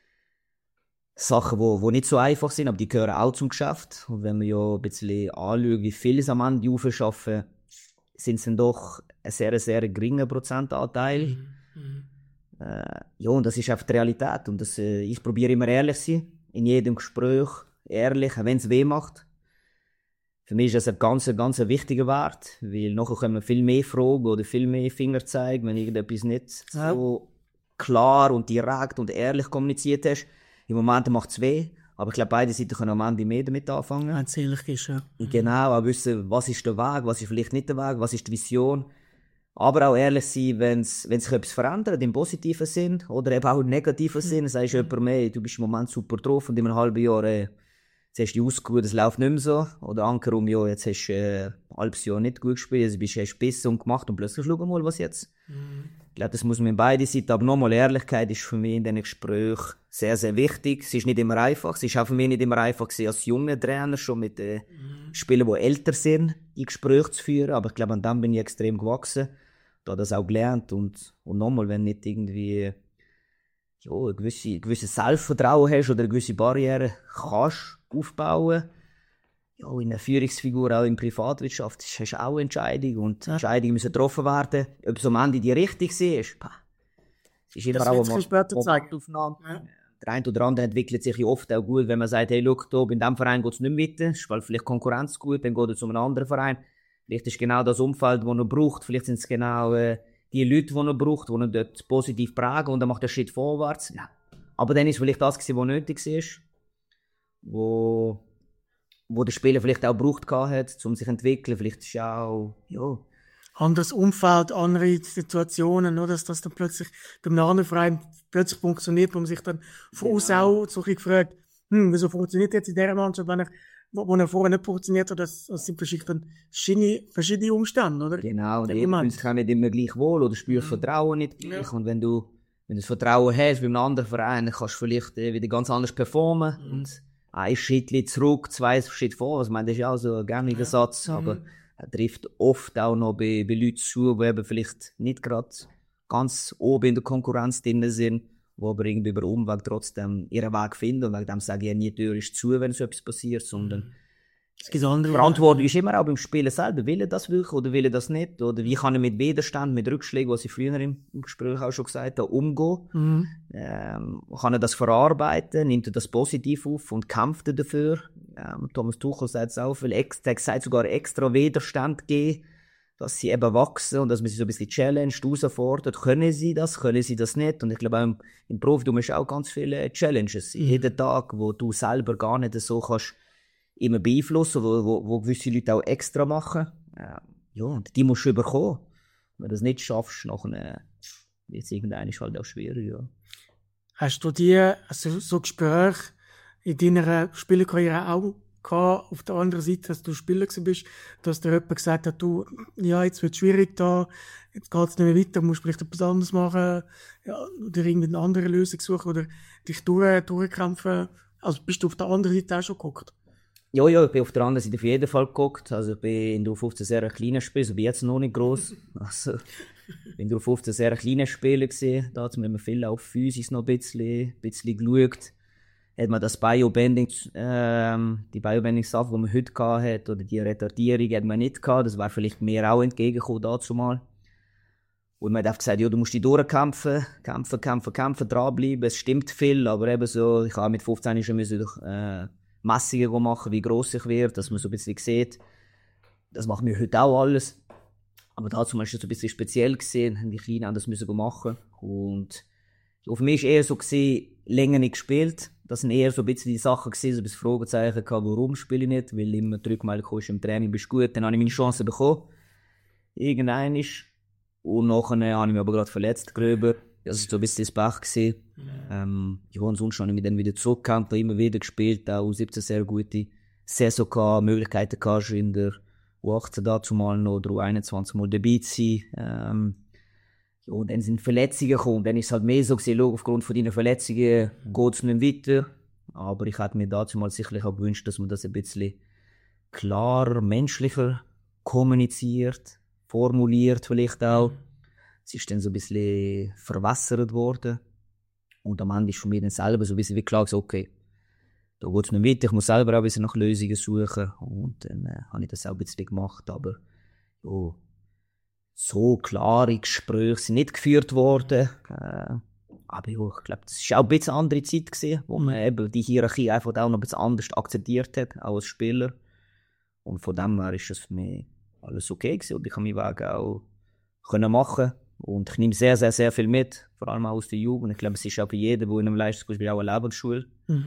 [SPEAKER 3] Sachen, die wo, wo nicht so einfach sind, aber die gehören auch zum Geschäft. Und wenn man ja ein bisschen anschaut, wie viel es am Ende aufschaffen, sind es dann doch ein sehr, sehr geringer Prozentanteil.
[SPEAKER 1] Mhm. Mhm.
[SPEAKER 3] Äh, ja, und das ist einfach die Realität. Und das, äh, ich probiere immer ehrlich zu sein, in jedem Gespräch, ehrlich, auch wenn es weh macht. Für mich ist das ein ganz, ganz wichtiger Wert, weil nachher können wir viel mehr fragen oder viel mehr Finger zeigen, wenn irgendetwas nicht
[SPEAKER 1] Ja.
[SPEAKER 3] so klar und direkt und ehrlich kommuniziert hast. Im Moment macht es weh, aber ich glaube, beide Seiten können am Ende mehr damit anfangen.
[SPEAKER 1] Wenn es ehrlich ist, ja.
[SPEAKER 3] Genau, auch wissen, was ist der Weg, was ist vielleicht nicht der Weg, was ist die Vision. Aber auch ehrlich sein, wenn sich etwas verändert, im positiven Sinn oder eben auch im negativen Sinn. Sagst du jemandem, hey, du bist im Moment super drauf und in einem halben Jahr, äh, jetzt hast du dich ausgeruht, es läuft nicht mehr so. Oder andersrum, ja, jetzt hast du äh, ein halbes Jahr nicht gut gespielt, also bist du hast besser und gemacht und plötzlich schau mal, was jetzt.
[SPEAKER 1] Mhm.
[SPEAKER 3] Ich glaube, das muss man in beide Seiten. Aber nochmal, Ehrlichkeit ist für mich in diesen Gesprächen sehr, sehr wichtig. Es ist nicht immer einfach. Es ist auch für mich nicht immer einfach gewesen, als junger Trainer schon mit äh,
[SPEAKER 1] Mhm.
[SPEAKER 3] Spielern, die älter sind, die Gespräche zu führen. Aber ich glaube, an dem bin ich extrem gewachsen. Da das auch gelernt. Und, und nochmal, wenn nicht irgendwie ja, ein gewisses gewisse Selbstvertrauen hast oder eine gewisse Barriere kannst aufbauen, ja, in einer Führungsfigur, auch in der Privatwirtschaft, hast du auch Entscheidungen. Und
[SPEAKER 1] Ja.
[SPEAKER 3] Entscheidungen müssen getroffen werden. Ob es am Ende die richtig ist, pah, es ist immer
[SPEAKER 1] Das
[SPEAKER 3] auch
[SPEAKER 1] wird sich
[SPEAKER 3] eine
[SPEAKER 1] später zeigen.
[SPEAKER 3] Momentaufnahme.
[SPEAKER 1] Ja.
[SPEAKER 3] Der eine oder andere entwickelt sich ja oft auch gut, wenn man sagt, hey, schau, da, in diesem Verein geht es nicht mehr weiter, ist weil vielleicht Konkurrenz gut, dann geht er zu einem anderen Verein. Vielleicht ist genau das Umfeld, das er braucht, vielleicht sind es genau äh, die Leute, die er braucht, die ihn dort positiv prägen und dann macht er einen Schritt vorwärts. Ja. Aber dann ist vielleicht das, was nötig war, wo, wo der Spieler vielleicht auch gebraucht hat, um sich zu entwickeln. Vielleicht ist auch, ja,
[SPEAKER 1] Anderes Umfeld, andere Situationen, oder? Dass das dann plötzlich beim anderen Verein plötzlich funktioniert, wo man sich dann von außen auch so ein bisschen gefragt, hm, wieso funktioniert jetzt in dieser Mannschaft, wenn er, wo, wo er vorher nicht funktioniert hat, das, das sind vielleicht dann verschiedene, verschiedene Umstände, oder?
[SPEAKER 3] genau. Und
[SPEAKER 1] Der
[SPEAKER 3] jeder
[SPEAKER 1] Moment.
[SPEAKER 3] fühlt sich auch nicht immer gleich wohl oder spürt das Vertrauen nicht gleich.
[SPEAKER 1] Ja.
[SPEAKER 3] Und wenn du, wenn du das Vertrauen hast bei einem anderen Verein, dann kannst du vielleicht äh, wieder ganz anders performen.
[SPEAKER 1] Mhm.
[SPEAKER 3] Und ein Schritt zurück, zwei Schritte vor. Ich meine, das ist ja auch so ein gängiger Satz,
[SPEAKER 1] Mhm.
[SPEAKER 3] aber er trifft oft auch noch bei, bei Leuten zu, die eben vielleicht nicht gerade ganz oben in der Konkurrenz drin sind, die aber irgendwie über Umweg trotzdem ihren Weg finden. Und wegen dem sage ich ja nie, die Tür ist zu, wenn so etwas passiert, sondern
[SPEAKER 1] Es gibt andere.
[SPEAKER 3] Verantwortung ist immer auch beim Spielen selber. Will er das wirklich oder will er das nicht? Oder wie kann er mit Widerstand, mit Rückschlägen, was ich früher im Gespräch auch schon gesagt habe, umgehen?
[SPEAKER 1] Mhm.
[SPEAKER 3] Ähm, kann er das verarbeiten? Nimmt er das positiv auf und kämpft er dafür? Ähm, Thomas Tuchel sagt es auch, weil er sagt sogar extra Widerstand geben, dass sie eben wachsen und dass man sie so ein bisschen challenged, herausfordert. Können sie das? Können sie das nicht? Und ich glaube, auch im, im Profitum hast du auch ganz viele Challenges. Mhm. Jeden Tag, wo du selber gar nicht so kannst, immer beeinflussen, wo, wo, wo gewisse Leute auch extra machen. Äh, ja, und die musst du überkommen. Wenn du das nicht schaffst, nachher wird es irgendwann halt auch schwierig. Ja.
[SPEAKER 1] Hast du die, also so Gespräche in deiner Spielerkarriere auch gehabt, auf der anderen Seite, dass du Spieler bist, dass dir jemand gesagt hat, du, ja, jetzt wird es schwierig da, jetzt geht es nicht mehr weiter, musst vielleicht etwas anderes machen, ja, oder irgendwie eine andere Lösung suchen oder dich durch, durchkämpfen. Also bist du auf der anderen Seite auch schon geguckt?
[SPEAKER 3] Ja, ja, ich bin auf der anderen Seite auf jeden Fall geguckt. Also ich bin in der U fünfzehn sehr ein kleiner Spieler, also bin jetzt noch nicht gross. Also ich bin in der U fünfzehn sehr ein kleiner Spieler gewesen. Da hat man viel auf Physis noch ein bisschen, ein bisschen geschaut. Hat man das Biobending, ähm, die Biobending-Sache, die man heute hatte, oder die Retardierung, hat man nicht gehabt. Das wäre vielleicht mir auch entgegengekommen dazu mal. Und man hat gesagt, ja, du musst dich durchkämpfen, kämpfen, kämpfen, kämpfen, dranbleiben. Es stimmt viel, aber eben so, ich habe mit fünfzehn schon müssen, äh, Messungen machen, wie gross ich werde, dass man so ein bisschen sieht. Das machen wir heute auch alles. Aber dazu war es so ein bisschen speziell gesehen, haben die Kleinen auch das müssen machen. Und ja, für mich war es eher so gewesen, länger nicht gespielt. Das sind eher so ein bisschen die Sachen gewesen, so ein bisschen Fragezeichen gehabt, warum spiele ich nicht? Weil immer die Rückmeldung kam, im Training bist du gut, dann habe ich meine Chance bekommen. Irgendein ist. Und nachher habe ich mich aber gerade verletzt, gröber. Das war so ein bisschen das Pech gewesen. Ähm, ja, und sonst habe ich mich dann wieder zurückgekämpft, immer wieder gespielt, auch U siebzehn sehr gute Saison gehabt, Möglichkeiten gehabt, in der U achtzehn dazu mal noch oder U einundzwanzig mal dabei zu sein. Ähm, ja, und dann sind Verletzungen gekommen, dann ist es halt mehr so gesehen, aufgrund von deinen Verletzungen geht es nicht weiter. Aber ich hätte mir dazu mal sicherlich auch gewünscht, dass man das ein bisschen klarer, menschlicher kommuniziert, formuliert vielleicht auch. Es ist dann so ein bisschen verwässert worden. Und am Ende ist von mir dann selber so ein bisschen wie klar gesagt, okay, da geht es nicht weiter, ich muss selber auch ein bisschen nach Lösungen suchen. Und dann äh, habe ich das auch ein bisschen gemacht. Aber ja, so klare Gespräche sind nicht geführt worden. Äh, aber ja, ich glaube, das war auch ein bisschen eine andere Zeit gewesen, wo man eben die Hierarchie einfach auch noch ein bisschen anders akzeptiert hat, auch als Spieler. Und von dem her ist das für mich alles okay gewesen. Und ich kann meinen Weg auch können machen. Und ich nehme sehr, sehr, sehr viel mit, vor allem auch aus der Jugend. Ich glaube, es ist auch für jeden, der in einem Leistungskurs ist, auch eine Lebensschule, mhm.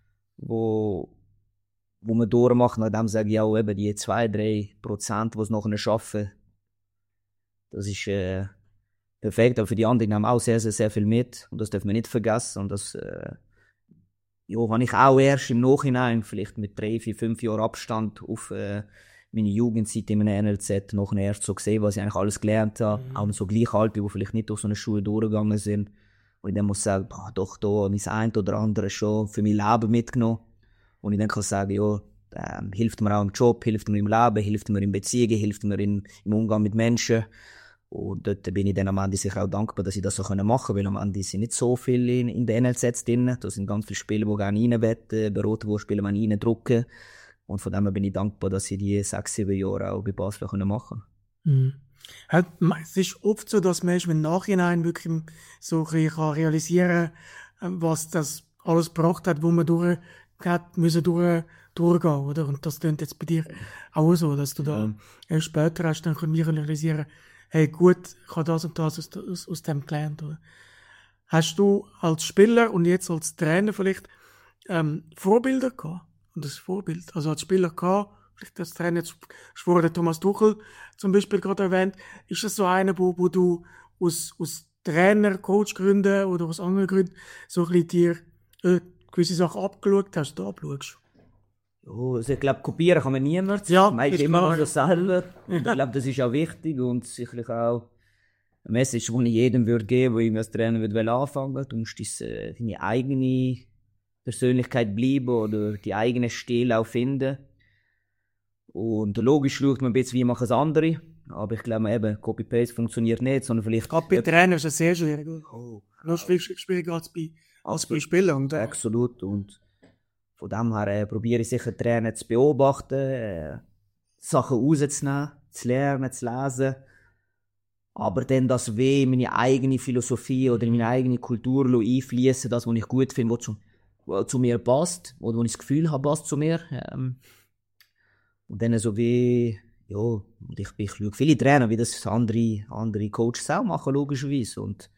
[SPEAKER 3] wo, wo man durchmacht. Nachdem sage ich auch eben die zwei, drei Prozent, die es nachher schaffen, das ist äh, perfekt. Aber für die anderen nehmen auch sehr, sehr, sehr viel mit. Und das darf man nicht vergessen. Und das äh, ja, habe ich auch erst im Nachhinein, vielleicht mit drei, vier, fünf Jahren Abstand auf äh, meine Jugendzeit in einem N L Z noch erst so gesehen, was ich eigentlich alles gelernt habe. Mhm. Auch so Gleichaltrige, die vielleicht nicht durch so eine Schule durchgegangen sind. Und ich dann muss sagen, boah, doch, da mein ein oder andere schon für mein Leben mitgenommen. Und ich dann kann sagen, ja, ähm, hilft mir auch im Job, hilft mir im Leben, hilft mir in Beziehungen, hilft mir in, im Umgang mit Menschen. Und dort bin ich dann am Ende sicher auch dankbar, dass ich das so machen konnte, weil am Ende sind nicht so viele in, in den N L Zs drin. Da sind ganz viele Spieler, die gerne reinwetten, Berater, die Spieler, die reindrücken. Und von dem her bin ich dankbar, dass ich die sechs, sieben Jahre auch bei Basel machen konnte.
[SPEAKER 1] Mhm. Es ist oft so, dass man im Nachhinein wirklich so ein bisschen realisieren kann, was das alles gebracht hat, wo man durch hat, müssen durch, durchgehen, oder? Und das klingt jetzt bei dir auch so, dass du da ja. später hast dann können wir realisieren, hey, gut, ich habe das und das aus, aus, aus dem gelernt, oder? Hast du als Spieler und jetzt als Trainer vielleicht ähm, Vorbilder gehabt? Und das Vorbild, also als Spieler gehabt, vielleicht als Trainer, jetzt wurde der Thomas Tuchel zum Beispiel gerade erwähnt, ist das so einer, wo, wo du aus, aus Trainer, Coach-Gründen oder aus anderen Gründen so ein bisschen dir äh, gewisse Sachen abgeschaut hast, da abschaust?
[SPEAKER 3] Oh, also ich glaube, kopieren kann man niemand.
[SPEAKER 1] Ja,
[SPEAKER 3] man ist immer noch selber. Ich glaube, das ist auch wichtig und sicherlich auch eine Message, die ich jedem würde geben würde, der als Trainer würde anfangen will. Du musst deine, deine eigene Persönlichkeit bleiben oder die eigene Stil auch finden. Und logisch schaut man ein bisschen, wie machen es andere. Aber ich glaube eben, Copy-Paste funktioniert nicht, sondern vielleicht...
[SPEAKER 1] Gerade bei Trainern ist es sehr schwierig. Oh. Noch schwieriger als bei, als bei Spielern.
[SPEAKER 3] Absolut. Und Von dem her äh, probiere ich sicher Trainer zu beobachten, äh, Sachen rauszunehmen, zu lernen, zu lesen. Aber dann das weh in meine eigene Philosophie oder in meine eigene Kultur einfließen, das, was ich gut finde, was zu, was zu mir passt, oder wo ich das Gefühl habe, passt zu mir. Ähm, und dann so wie, ja, und ich, ich schaue viele Trainer, wie das andere, andere Coaches auch machen, logischerweise. Und,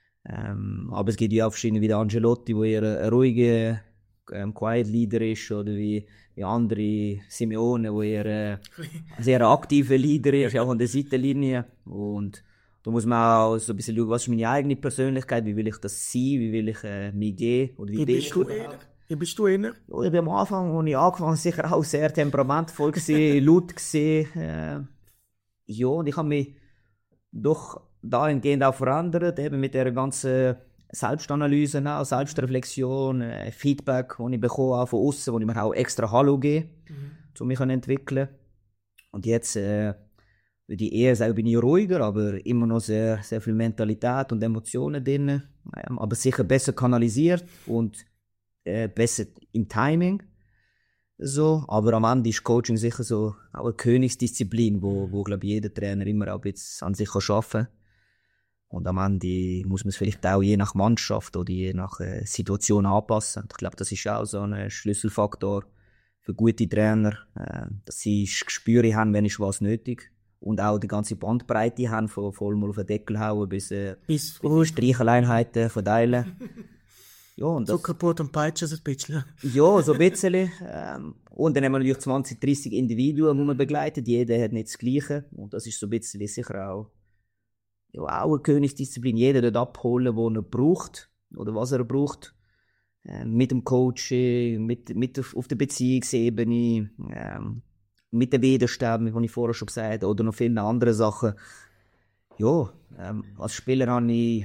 [SPEAKER 3] ähm, aber es gibt ja auch verschiedene, wie der Ancelotti, wo eher ein ruhiger, ähm, Quiet Leader ist, oder wie, wie andere Simeone, wo eher äh, ein sehr aktiver Leader ist, auch an der Seitenlinie. Und da muss man auch so ein bisschen schauen, was ist meine eigene Persönlichkeit, wie will ich das sein, wie will ich äh, mich gehen, oder wie,
[SPEAKER 1] Wie
[SPEAKER 3] bin
[SPEAKER 1] bist
[SPEAKER 3] ich
[SPEAKER 1] du
[SPEAKER 3] überhaupt.
[SPEAKER 1] einer? Wie bist du einer?
[SPEAKER 3] Ja, ich bin am Anfang, als ich angefangen habe, sicher auch sehr temperamentvoll gewesen, laut gewesen. Äh, ja, und ich habe mich doch dahingehend auch verändert, eben mit der ganzen Selbstanalyse, auch Selbstreflexion, äh, Feedback, das ich bekomme, auch von außen, wo ich mir auch extra Hallo gebe, mhm. um mich zu entwickeln. Und jetzt, äh, würde ich eher sagen, bin ich ruhiger, aber immer noch sehr, sehr viel Mentalität und Emotionen drin. Ähm, aber sicher besser kanalisiert und äh, besser im Timing. So. Aber am Ende ist Coaching sicher so auch eine Königsdisziplin, wo, wo glaube ich, jeder Trainer immer auch jetzt an sich arbeiten kann. Und am Ende muss man es vielleicht auch je nach Mannschaft oder je nach äh, Situation anpassen. Und ich glaube, das ist auch so ein Schlüsselfaktor für gute Trainer, äh, dass sie das Gespür haben, wenn ist was nötig. Und auch die ganze Bandbreite haben, von voll mal auf den Deckel hauen bis, äh, bis oh, Streicheleinheiten verteilen. Ja, und das,
[SPEAKER 1] Zuckerbrot und Peitsche so ein bisschen.
[SPEAKER 3] Ja, so ein bisschen. Ähm, und dann haben wir natürlich zwanzig, dreissig Individuen, die man begleitet. Jeder hat nicht das Gleiche. Und das ist so ein bisschen sicher auch, ja, auch eine Königsdisziplin. Jeder dort abholen, was er braucht oder was er braucht. Äh, mit dem Coaching, mit, mit auf, auf der Beziehungsebene, ähm, mit den Widerständen, wie ich vorher schon gesagt habe, oder noch viele andere Sachen. Ja, ähm, als Spieler habe ich,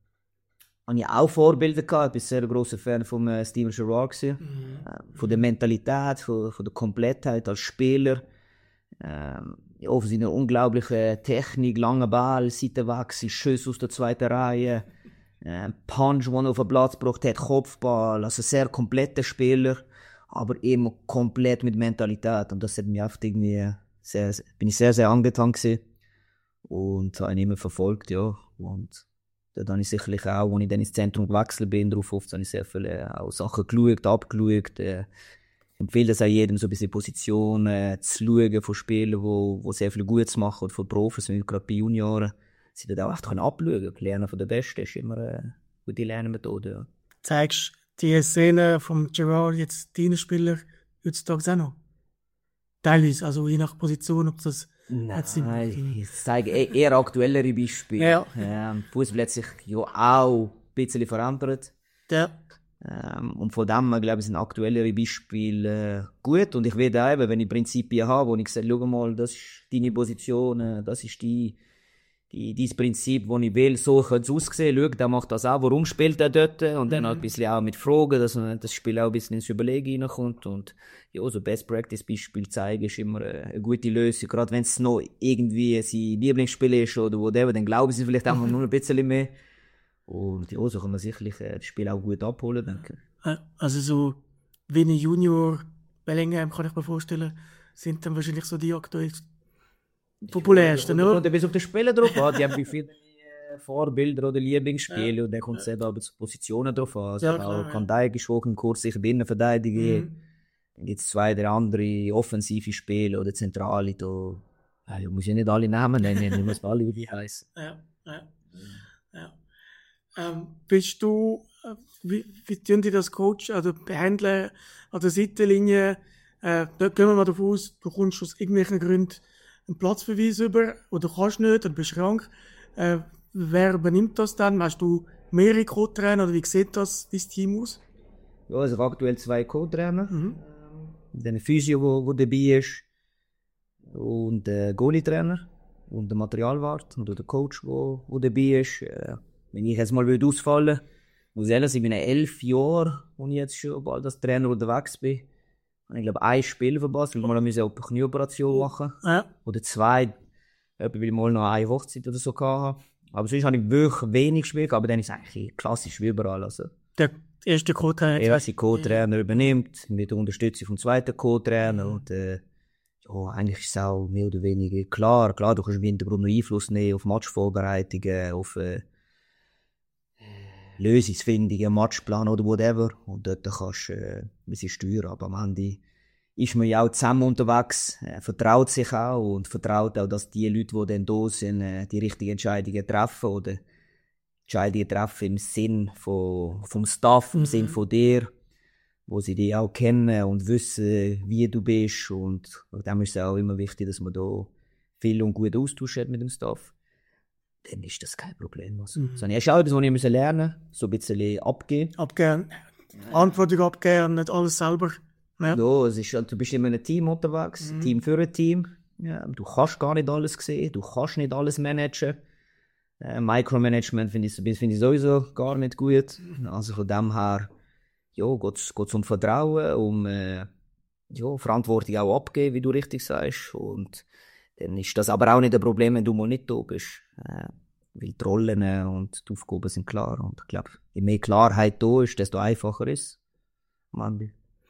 [SPEAKER 3] habe ich auch Vorbilder gehabt. Ich bin ein sehr grosser Fan von äh, Steven Gerrard. Mhm. Äh, von der Mentalität, von, von der Komplettheit als Spieler. Ähm, ja, von seiner unglaublichen Technik, langen Ball, Seitenwechsel, Schüsse aus der zweiten Reihe, äh, Punch, den er auf den Platz gebracht hat, Kopfball. Also sehr kompletter Spieler, aber immer komplett mit Mentalität. Und das hat mich oft irgendwie sehr, bin ich sehr, sehr angetan gewesen. Und habe ihn immer verfolgt, ja. Und dort habe ich sicherlich auch, als ich dann ins Zentrum gewechselt bin, darauf oft habe ich sehr viele auch Sachen geschaut, abgeschaut. Äh, ich empfehle es auch jedem, so ein bisschen Positionen äh, zu schauen von Spielern, die, die sehr viel Gutes machen, oder von Profis, gerade bei Junioren. Sie dort auch einfach abschauen. Lernen von den Besten ist immer eine gute Lernmethode, ja.
[SPEAKER 1] Zeigst die Szene von Gerrard jetzt deinen Spieler heutzutage auch noch? Teilweise, also je nach Position, ob das...
[SPEAKER 3] Nein, ich zeige eher aktuellere Beispiele.
[SPEAKER 1] Ja.
[SPEAKER 3] Ähm, Fußball hat sich ja auch ein bisschen verändert.
[SPEAKER 1] Ja.
[SPEAKER 3] Ähm, und von dem her, glaube ich, sind aktuellere Beispiele äh, gut. Und ich werde auch eben, wenn ich Prinzipien habe, wo ich sage, schau mal, das ist deine Position, äh, das ist die, die, dieses Prinzip, das ich will, so könnte es aussehen. Schau, der macht das auch, warum spielt er dort? Und dann mhm. halt ein bisschen auch mit Fragen, dass das Spiel auch ein bisschen ins Überlegen reinkommt. Und ja, so Best-Practice-Beispiel zeigen ist immer eine gute Lösung. Gerade wenn es noch irgendwie sein Lieblingsspiel ist oder whatever, dann glauben sie vielleicht auch nur ein bisschen mehr. Und ja, so kann man sicherlich das Spiel auch gut abholen, denke ich.
[SPEAKER 1] Also so wie ein Junior, Bellingham, kann ich mir vorstellen, sind dann wahrscheinlich so die aktuell populärsten, oder?
[SPEAKER 3] Und bis auf die Spieler drauf an, die haben viele Vorbilder oder Lieblingsspiele, ja. Und dann kommt es eben aber zu Positionen drauf an. Also ja, klar, auch Van Dijk ist hoch im Kurs, sicher Innenverteidiger. Mhm. Dann gibt es zwei, drei andere offensive Spiele oder Zentrale. Da ja, muss ich nicht alle Namen nennen, ich muss alle, wie die heißen.
[SPEAKER 1] Ja, ja. ja. Ähm, bist du, äh, wie, wie tun die das Coach, also behandeln an der Seitenlinie? Äh, da gehen wir mal davon aus, du kommst aus irgendwelchen Gründen einen Platzverweis über oder kannst nicht oder bist krank. Äh, wer übernimmt das dann? Hast du mehrere Co-Trainer oder wie sieht das dein Team aus?
[SPEAKER 3] Ja, also aktuell zwei Co-Trainer. Mhm. Dann ein Physio, der dabei ist. Und der Goalie-Trainer. Und der Materialwart. Und der Coach, der dabei ist. Äh, wenn ich jetzt mal ausfallen würde, muss ich ehrlich sagen, ich bin elf Jahre, und ich jetzt schon bald als Trainer unterwegs bin. Und ich glaube, ein Spiel verpasst, weil wir mal eine Knieoperation machen. Ja. Oder zwei, weil ich mal noch eine Hochzeit oder so hatte. Aber sonst habe ich wirklich wenig gespielt, aber dann ist es eigentlich klassisch wie überall. Also,
[SPEAKER 1] der erste Co-Trainer.
[SPEAKER 3] Er als Co-Trainer übernimmt, mit der Unterstützung vom zweiten Co-Trainer. Und, äh, ja, eigentlich ist es auch mehr oder weniger klar. Klar, du kannst im Hintergrund noch Einfluss nehmen auf Matchvorbereitungen, auf äh, Lösungsfindungen, Matchplan oder whatever. Und dort kannst du äh, ein bisschen steuern. Aber am Ende ist man ja auch zusammen unterwegs, äh, vertraut sich auch und vertraut auch, dass die Leute, die dann da sind, äh, die richtigen Entscheidungen treffen oder Entscheidungen treffen im Sinn von, vom Staff, im mhm. Sinn von dir, wo sie dich auch kennen und wissen, wie du bist. Und dem ist es auch immer wichtig, dass man da viel und gut Austausch hat mit dem Staff. Dann ist das kein Problem. Also, mhm. Das ist auch etwas, was ich lernen musste, so ein bisschen abgeben.
[SPEAKER 1] Abgeben, Verantwortung abgeben, nicht alles selber. Ja.
[SPEAKER 3] Ja, es ist, du bist immer in einem Team unterwegs, mhm. Team für ein Team. Ja, du kannst gar nicht alles sehen, du kannst nicht alles managen. Äh, Micromanagement finde ich, find ich sowieso gar nicht gut. Also von dem her ja, geht es um Vertrauen, um äh, ja, Verantwortung auch abgeben, wie du richtig sagst. Und dann ist das aber auch nicht ein Problem, wenn du mal nicht da bist. Äh, weil die Rollen und die Aufgaben sind klar. Und ich glaube, je mehr Klarheit da ist, desto einfacher ist es. Mann.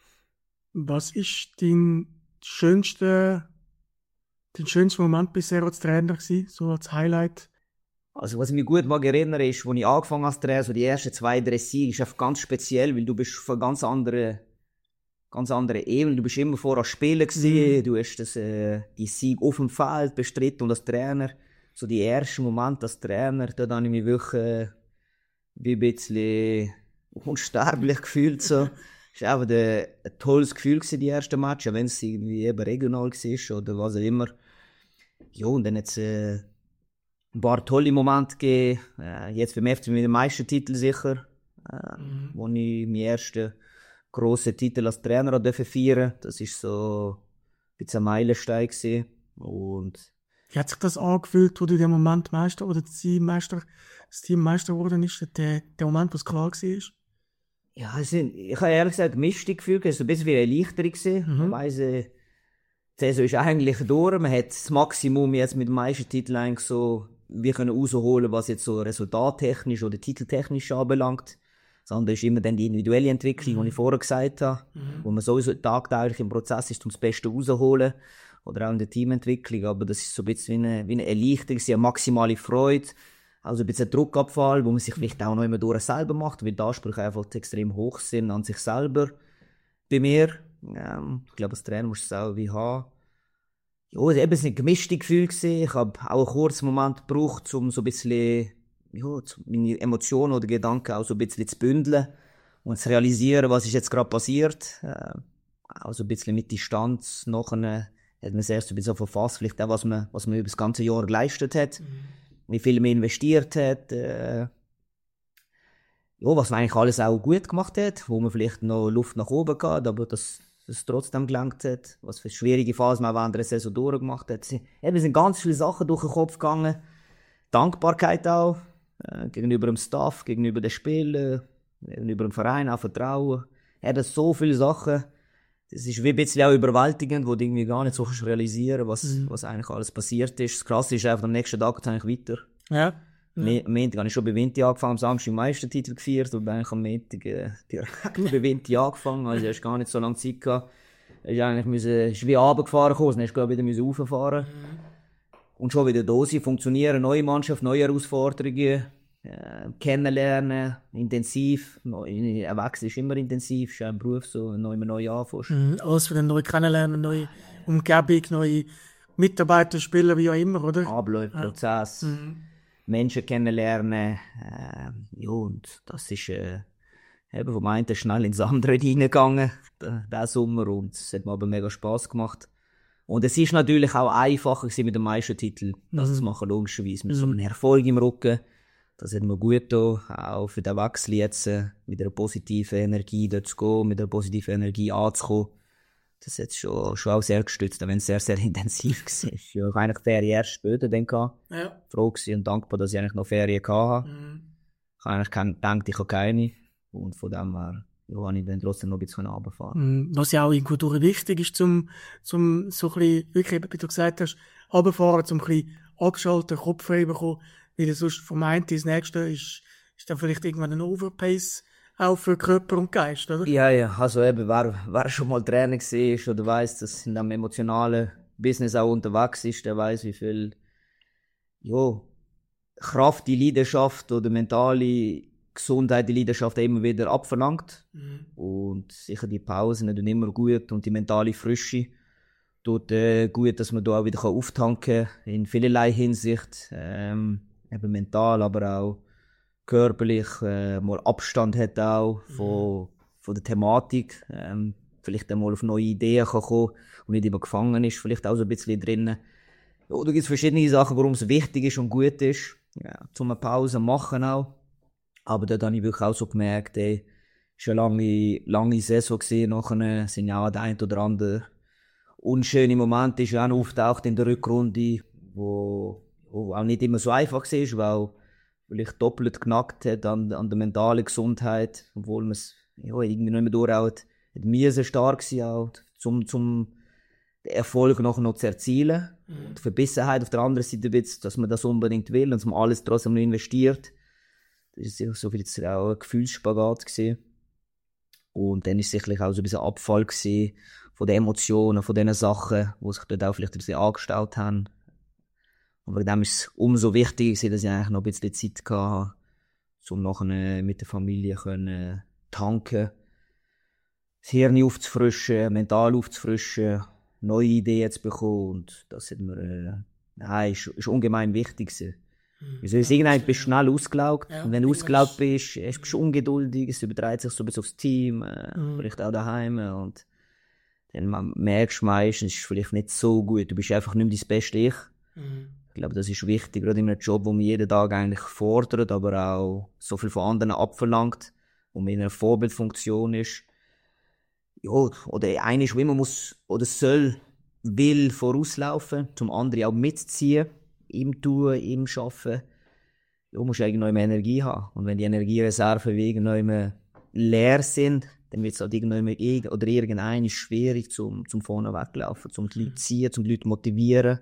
[SPEAKER 1] Was ist dein schönster, dein schönster Moment bisher als Trainer gewesen, so als Highlight?
[SPEAKER 3] Also, was ich mich gut mag erinnern ist, als ich angefangen habe als Trainer, so die ersten zwei, drei Siege, ist einfach ganz speziell, weil du bist von ganz anderen, ganz anderen Ebenen. Du bist immer vorher als Spieler gewesen, mhm. du hast das, äh, die Sieg auf dem Feld bestritten und als Trainer, so die ersten Momente als Trainer, da habe ich mich wirklich, äh, wie ein bisschen unsterblich gefühlt, so. Es war einfach ein, ein tolles Gefühl gewesen, die ersten Matches, wenn es irgendwie eben regional war oder was auch immer. Ja, und dann hat es, äh, ein paar tolle Momente gegeben. Äh, jetzt beim F C mit dem Meistertitel sicher, äh, mhm. wo ich meinen ersten grossen Titel als Trainer durfte feiern. Das war so ein bisschen ein Meilenstein gewesen. Und
[SPEAKER 1] wie hat sich das angefühlt, wo du den Moment Meister oder das Team Meister, das Team Meister geworden ist? Der, der Moment, wo es klar war?
[SPEAKER 3] Ja, also, ich habe ehrlich gesagt gemischte Gefühle. Es war so ein bisschen wie eine Erleichterung. Mhm. Ich weiss, äh, die Saison ist eigentlich durch. Man hat das Maximum jetzt mit dem Meistertitel eigentlich so wir können rausholen, was jetzt so resultattechnisch oder titeltechnisch anbelangt. Das andere ist immer dann die individuelle Entwicklung, mhm. die ich vorher gesagt habe, mhm. wo man sowieso tagtäglich im Prozess ist, um das Beste rauszuholen. Oder auch in der Teamentwicklung. Aber das ist so ein bisschen wie eine, wie eine Erleichterung, eine maximale Freude. Also ein bisschen ein Druckabfall, wo man sich vielleicht auch noch immer durch selber macht, weil die Ansprüche einfach extrem hoch sind an sich selber. Bei mir, ähm, ich glaube, als Trainer muss es auch wie haben. Ja, es war eben ein gemischtes Gefühl. Ich habe auch einen kurzen Moment gebraucht, um so ein bisschen, ja, meine Emotionen oder Gedanken auch so ein bisschen zu bündeln und zu realisieren, was ist jetzt gerade passiert. Äh, auch so ein bisschen mit Distanz. Nachher hat man es erst ein bisschen so verfasst, vielleicht auch, was man, was man über das ganze Jahr geleistet hat, mhm. wie viel man investiert hat, äh, ja, was man eigentlich alles auch gut gemacht hat, wo man vielleicht noch Luft nach oben hat, aber das dass es trotzdem gelangt hat, was für schwierige Phasen man während der Saison durchgemacht hat. Es sind ganz viele Sachen durch den Kopf gegangen. Dankbarkeit auch, äh, gegenüber dem Staff, gegenüber den Spielern, gegenüber dem Verein, auch Vertrauen. Er hat so viele Sachen. Das ist wie ein bisschen auch überwältigend, wo du irgendwie gar nicht so realisieren was, mhm. was eigentlich alles passiert ist. Das Krasse ist einfach, am nächsten Tag geht es eigentlich weiter.
[SPEAKER 1] Ja.
[SPEAKER 3] Am Montag habe ich schon bei Vinti angefangen, am Samstag den Meistertitel gefeiert und eigentlich am Montag äh, direkt bei Vinti angefangen. Also ich hatte gar nicht so lange Zeit gehabt. Ich eigentlich müssen, ist wie runtergefahren gekommen, dann musste ich wieder rauffahren. Mhm. Und schon wieder da sein, funktionieren, neue Mannschaft, neue Herausforderungen, äh, kennenlernen, intensiv. Ein Wechsel ist immer intensiv, ist ja ein Beruf, so neu neu anfängst.
[SPEAKER 1] Mhm. Alles wieder neu kennenlernen, neue Umgebung, neue Mitarbeiter, Spieler, wie auch immer, oder?
[SPEAKER 3] Abläufe, Prozess. Ja. Mhm. Menschen kennenlernen, äh, ja, und das ist äh, eben vom einen schnell ins andere reingegangen, diesen Sommer, und es hat mir aber mega Spass gemacht. Und es ist natürlich auch einfacher gewesen mit dem Meistertitel, das mhm. zu machen, logischerweise, mit mhm. so einem Erfolg im Rücken. Das hat mir gut getan, auch für den Wechsel jetzt, äh, mit einer positiven Energie dort zu gehen, mit einer positiven Energie anzukommen. Das hat schon, schon auch sehr gestützt, wenn es sehr, sehr intensiv war. Ich habe eigentlich Ferien erst später dann gehabt. Ja. Froh gewesen und dankbar, dass ich eigentlich noch Ferien hatte. Mhm. Ich habe eigentlich gedacht, ich habe keine. Und von dem her, ja, habe ich dann trotzdem noch ein bisschen runterfahren.
[SPEAKER 1] Mhm. Was ja auch irgendwo durch wichtig ist, zum, zum so ein bisschen, wirklich, wie du gesagt hast, runterfahren, zum ein bisschen abschalten, Kopf frei bekommen. Weil sonst vom einen ins nächste ist, ist dann vielleicht irgendwann ein Overpace auch für Körper und Geist, oder?
[SPEAKER 3] Ja, ja, also eben, wer, wer schon mal Trainer war oder weiss, dass in einem emotionalen Business auch unterwegs ist, der weiss, wie viel ja, Kraft die Leidenschaft oder mentale Gesundheit die Leidenschaft immer wieder abverlangt. Mhm. Und sicher die Pausen tun immer gut und die mentale Frische tut äh, gut, dass man da auch wieder auftanken kann, in vielerlei Hinsicht. Ähm, eben mental, aber auch körperlich, äh, mal Abstand hat auch von, mhm. von der Thematik. Ähm, vielleicht einmal auf neue Ideen kann kommen und nicht immer gefangen ist, vielleicht auch so ein bisschen drinnen. Ja, da gibt es verschiedene Sachen, warum es wichtig ist und gut ist, ja, zum eine Pause machen auch. Aber dort habe ich wirklich auch so gemerkt, ey, es war eine lange, lange Saison gewesen, nachher sind ja auch der ein oder andere unschöne Momente ist auch noch auftaucht in der Rückrunde, wo, wo auch nicht immer so einfach war, weil vielleicht doppelt genackt hat an, an der mentalen Gesundheit, obwohl man es ja, irgendwie nicht mehr durchhaut. Hat mir sehr stark sein, auch, zum, zum den Erfolg nachher noch zu erzielen. Mhm. Die Verbissenheit auf der anderen Seite, dass man das unbedingt will und dass man alles trotzdem noch investiert. Das war so viel auch ein Gefühlsspagat gewesen. Und dann war es sicherlich auch so ein bisschen Abfall gewesen von den Emotionen, von den Sachen, die sich dort auch vielleicht ein bisschen angestaut haben. Und wegen dem ist es umso wichtiger gewesen, dass ich eigentlich noch ein bisschen Zeit hatte, um nachher mit der Familie können tanken, das Hirn aufzufrischen, mental aufzufrischen, neue Ideen zu bekommen. Und das hat mir, äh, nein, ist, ist ungemein wichtig gewesen. Hm. Also, irgendwann bist du schnell ausgelaugt. Ja, und wenn du ausgelaugt bist, bist du ungeduldig, es überträgt sich so ein bisschen aufs Team, äh, hm. vielleicht auch daheim. Und dann merkst du meistens, es ist vielleicht nicht so gut. Du bist einfach nicht mehr dein Bestes Ich. Hm. Ich glaube, das ist wichtig, gerade in einem Job, wo man jeden Tag eigentlich fordert, aber auch so viel von anderen abverlangt, wo man in einer Vorbildfunktion ist. Ja, oder einer ist, wie man muss, oder soll, will vorauslaufen, zum anderen auch mitziehen. Im Tun, im Arbeiten, ja, musst du eigentlich noch Energie haben. Und wenn die Energiereserven irgendwann leer sind, dann wird es halt irgendwann oder irgendein schwierig, zum, zum vorne weglaufen, zum die Leute ziehen, zum die Leute motivieren.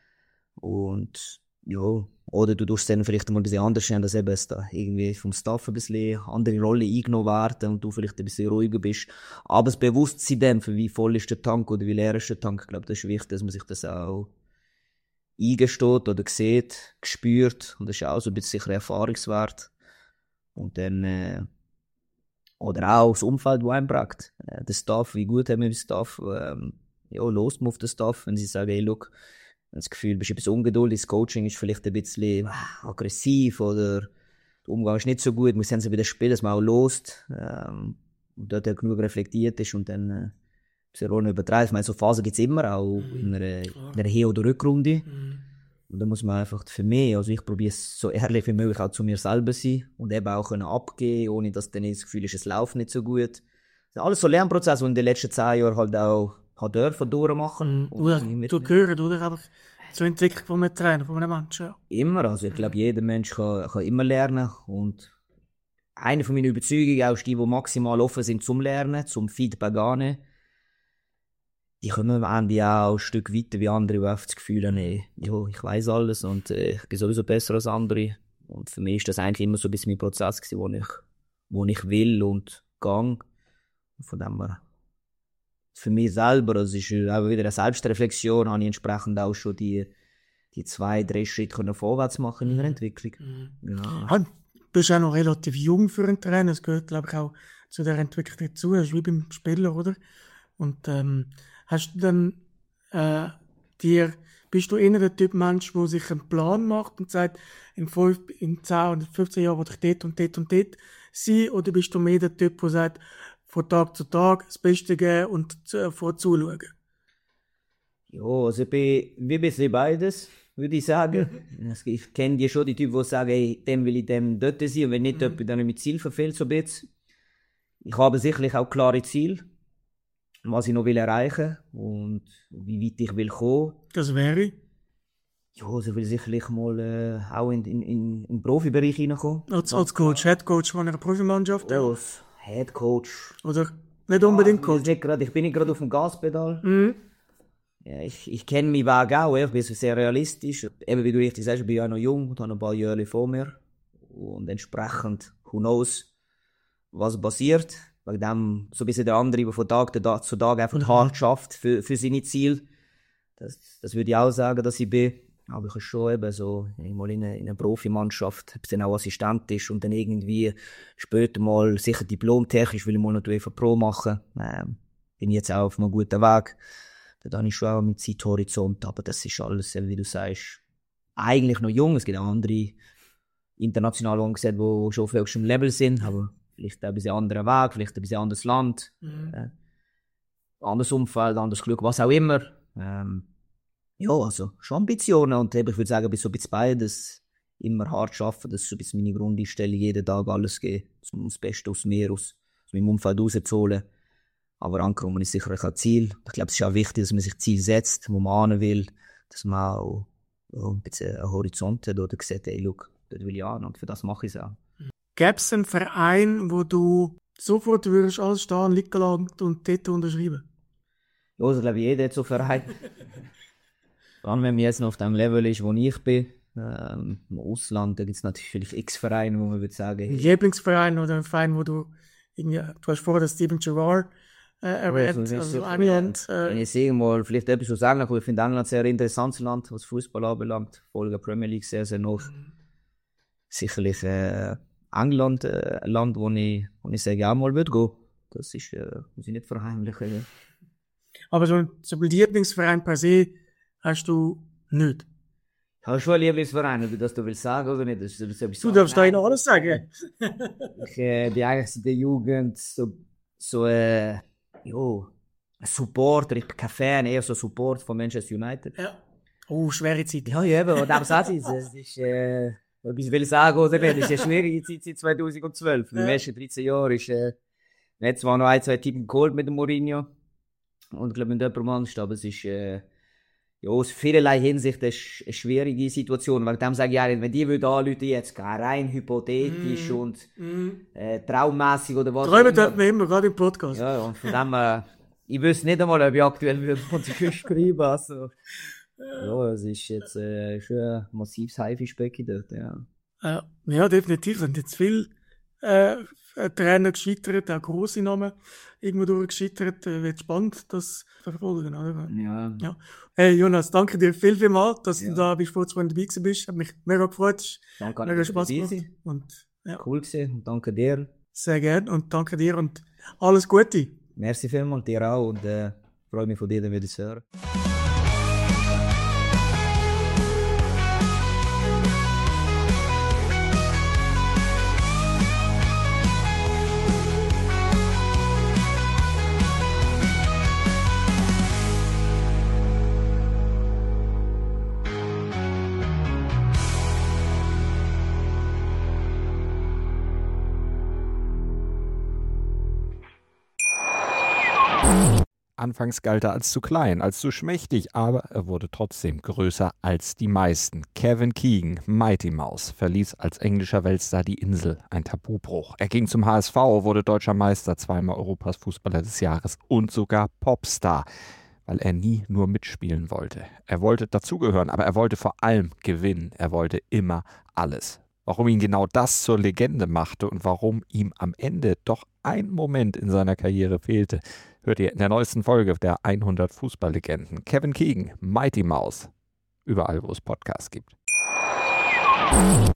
[SPEAKER 3] Und ja, oder du tust dann vielleicht mal ein bisschen anders sehen, dass eben es da irgendwie vom Staff ein bisschen andere Rolle eingenommen werden und du vielleicht ein bisschen ruhiger bist. Aber das Bewusstsein dem, für wie voll ist der Tank oder wie leer ist der Tank, ich glaube, das ist wichtig, dass man sich das auch eingesteht oder sieht, gespürt. Und das ist auch so ein bisschen sicher Erfahrungswert. Und dann, äh, oder auch das Umfeld, das einem prägt. Äh, der Staff, wie gut haben wir den Staff, ähm, ja, lost man auf den Staff, wenn sie sagen, hey, look, das Gefühl, du bist ein bisschen ungeduldig, das Coaching ist vielleicht ein bisschen ah, aggressiv oder der Umgang ist nicht so gut, wir sehen sie bei den Spielen, dass man auch lost, ähm, und dort genug reflektiert ist und dann, äh, sehr ohne übertreiben. Ich meine, so Phasen gibt es immer, auch mhm. in einer, in einer Hin- oder Rückrunde. Mhm. Und da muss man einfach für mich, also ich probiere es so ehrlich wie möglich auch zu mir selber sein und eben auch können abgehen, ohne dass dann das Gefühl ist, es läuft nicht so gut. Das sind alles so Lernprozesse, die in den letzten zehn Jahren halt auch hat dürfen durchmachen.
[SPEAKER 1] Mhm. Oder du gehört, oder? Aber zur Entwicklung von einem Trainer, von einem Menschen. Ja.
[SPEAKER 3] Immer, also ich glaube, jeder Mensch kann, kann immer lernen und eine von meinen Überzeugungen auch ist die, die maximal offen sind zum Lernen, zum Feedback annehmen. Die kommen am Ende auch ein Stück weiter wie andere, die einfach das Gefühl haben, ey, jo, ich weiss alles und äh, ich bin sowieso besser als andere. Und für mich ist das eigentlich immer so ein bisschen mein Prozess gewesen, wo ich, wo ich will und gang. Von dem her, für mich selber, das ist auch wieder eine Selbstreflexion, habe ich entsprechend auch schon die, die zwei, drei Schritte können vorwärts machen in der Entwicklung.
[SPEAKER 1] Mhm. Ja. Du bist auch noch relativ jung für einen Trainer, das gehört, glaube ich, auch zu der Entwicklung dazu, das ist wie beim Spieler, oder? Und ähm, hast du dann äh, dir, bist du eher der Typ Mensch, der sich einen Plan macht und sagt, in fünf, in zehn oder fünfzehn Jahren will ich dort und dort und dort sein? Oder bist du mehr der Typ, der sagt, von Tag zu Tag das Beste geben und äh, vorzuschauen?
[SPEAKER 3] Ja, also ich bin wie ein bisschen beides, würde ich sagen. Ich kenne die schon, die Typen, die sagen, hey, dem will ich dem dort sein und wenn nicht, mhm. dann habe ich mein Ziel verfehlt, so ein bisschen. Ich habe sicherlich auch klare Ziele, was ich noch will erreichen und wie weit ich will kommen.
[SPEAKER 1] Das wäre?
[SPEAKER 3] Ja, also ich will sicherlich mal äh, auch in, in, in, in den Profibereich hineinkommen.
[SPEAKER 1] Als, als Coach, Head Coach von einer Profimannschaft?
[SPEAKER 3] Ja, als Head Coach.
[SPEAKER 1] Oder nicht unbedingt
[SPEAKER 3] ja,
[SPEAKER 1] Coach?
[SPEAKER 3] Nicht grad, ich bin nicht gerade auf dem Gaspedal.
[SPEAKER 1] Mhm.
[SPEAKER 3] Ja, ich ich kenne meinen Weg auch, ich bin sehr realistisch. Eben wie du richtig sagst, ich bin ja noch jung und habe ein paar Jahre vor mir. Und entsprechend, who knows, was passiert. Wegen dem so ein bisschen der andere, der von Tag zu Tag einfach hart schafft für, für seine Ziele. Das, das würde ich auch sagen, dass ich bin. Aber ich habe schon eben so mal in einer eine Profimannschaft, ob es dann auch Assistent ist und dann irgendwie später mal sicher diplomtechnisch, will ich mal noch UEFA Pro machen. Ähm, bin jetzt auch auf einem guten Weg. Da habe ich schon auch mit Zeithorizont, aber das ist alles, wie du sagst, eigentlich noch jung. Es gibt auch andere international angesehen, die schon auf höchstem Level sind, aber vielleicht ein bisschen anderer Weg, vielleicht ein bisschen anderes Land, mhm. äh, anderes Umfeld, anderes Glück, was auch immer. Ähm, ja, also schon Ambitionen und eben, ich würde sagen, bis so ein bisschen beides, immer hart arbeiten, das ist so ein bisschen meine Grundeinstellung, jeden Tag alles geben, um das Beste aus mir, aus, aus meinem Umfeld rauszuholen. Aber angekommen ist sicher ein Ziel. Ich glaube, es ist auch wichtig, dass man sich Ziel setzt, wo man hin will, dass man auch ja, ein bisschen einen Horizont hat oder sieht, hey, look, dort will ich an und für das mache ich es auch.
[SPEAKER 1] Gäbe es einen Verein, wo du sofort würdest alles stehen, liegen lassen und dort unterschreiben?
[SPEAKER 3] Ja, also, glaube ich, jeder hat so einen Verein. Vor allem, wenn man jetzt noch auf dem Level ist, wo ich bin, ähm, im Ausland, da gibt es natürlich x Vereine, wo man würde sagen...
[SPEAKER 1] Ein Lieblingsverein oder ein Verein, wo du... Irgendwie, du hast vorher Steven Gerrard äh, erwähnt,
[SPEAKER 3] ja,
[SPEAKER 1] also England. Äh,
[SPEAKER 3] wenn ich irgendwo vielleicht etwas so sagen kann, ich finde England ein sehr interessantes Land, was Fußball anbelangt. Folge Premier League sehr, sehr noch. Mhm. Sicherlich äh, England, äh, ein Land, wo ich, wo ich sage, ja mal würde gehen. Das ist, äh, muss ich nicht verheimlichen. Ja.
[SPEAKER 1] Aber so ein Lieblingsverein per se hast du nicht?
[SPEAKER 3] Ich habe schon einen Lieblingsverein, ob du das du willst sagen oder nicht. Das, das, das
[SPEAKER 1] du darfst da alles sagen.
[SPEAKER 3] ich äh, bin eigentlich in der Jugend so, so äh, jo, ein Supporter, ich bin kein Fan, eher so Support von Manchester United.
[SPEAKER 1] Ja. Oh, schwere Zeit.
[SPEAKER 3] Ja, ja, aber das ist es. ist äh, ich will sagen oder nicht, das ist eine schwierige Zeit seit zweitausendzwölf. Ja. In den letzten dreizehn Jahren ist äh, jetzt zwar noch ein, zwei Typen geholt mit dem Mourinho und ich glaube mit jemandem anders, aber es ist äh, ja, aus vielerlei Hinsicht eine, eine schwierige Situation. Wegen dem sage ich ja, wenn die würde anrufen, jetzt rein hypothetisch mm. und äh, traummässig oder was.
[SPEAKER 1] Träumen tut man immer, gerade im Podcast.
[SPEAKER 3] Ja, und von dem, äh, ich wüsste nicht einmal, ob ich aktuell würde von der Küste schreiben. Also, ja, es ist jetzt äh, schon ein massives Haifischbecken dort, ja.
[SPEAKER 1] Ja, ja, definitiv. Es sind jetzt viele äh, Trainer gescheitert, auch grosse Namen irgendwo durchgescheitert. Äh, wird spannend, das zu verfolgen, oder?
[SPEAKER 3] Ja.
[SPEAKER 1] ja. Hey Jonas, danke dir viel, viel mal, dass
[SPEAKER 3] ja.
[SPEAKER 1] du da bist, vor zwei Jahren dabei gewesen bist. Hat mich mega gefreut.
[SPEAKER 3] Danke,
[SPEAKER 1] mega Spaß gemacht.
[SPEAKER 3] Und, ja. Cool gewesen und danke dir.
[SPEAKER 1] Sehr gerne und danke dir und alles Gute.
[SPEAKER 3] Merci vielmals, dir auch und äh, freue mich von dir, dann wieder zu hören.
[SPEAKER 2] Anfangs galt er als zu klein, als zu schmächtig, aber er wurde trotzdem größer als die meisten. Kevin Keegan, Mighty Mouse, verließ als englischer Weltstar die Insel, ein Tabubruch. Er ging zum H S V, wurde deutscher Meister, zweimal Europas Fußballer des Jahres und sogar Popstar, weil er nie nur mitspielen wollte. Er wollte dazugehören, aber er wollte vor allem gewinnen. Er wollte immer alles. Warum ihn genau das zur Legende machte und warum ihm am Ende doch ein Moment in seiner Karriere fehlte, hört ihr in der neuesten Folge der hundert Fußballlegenden. Kevin Keegan, Mighty Mouse. Überall, wo es Podcasts gibt.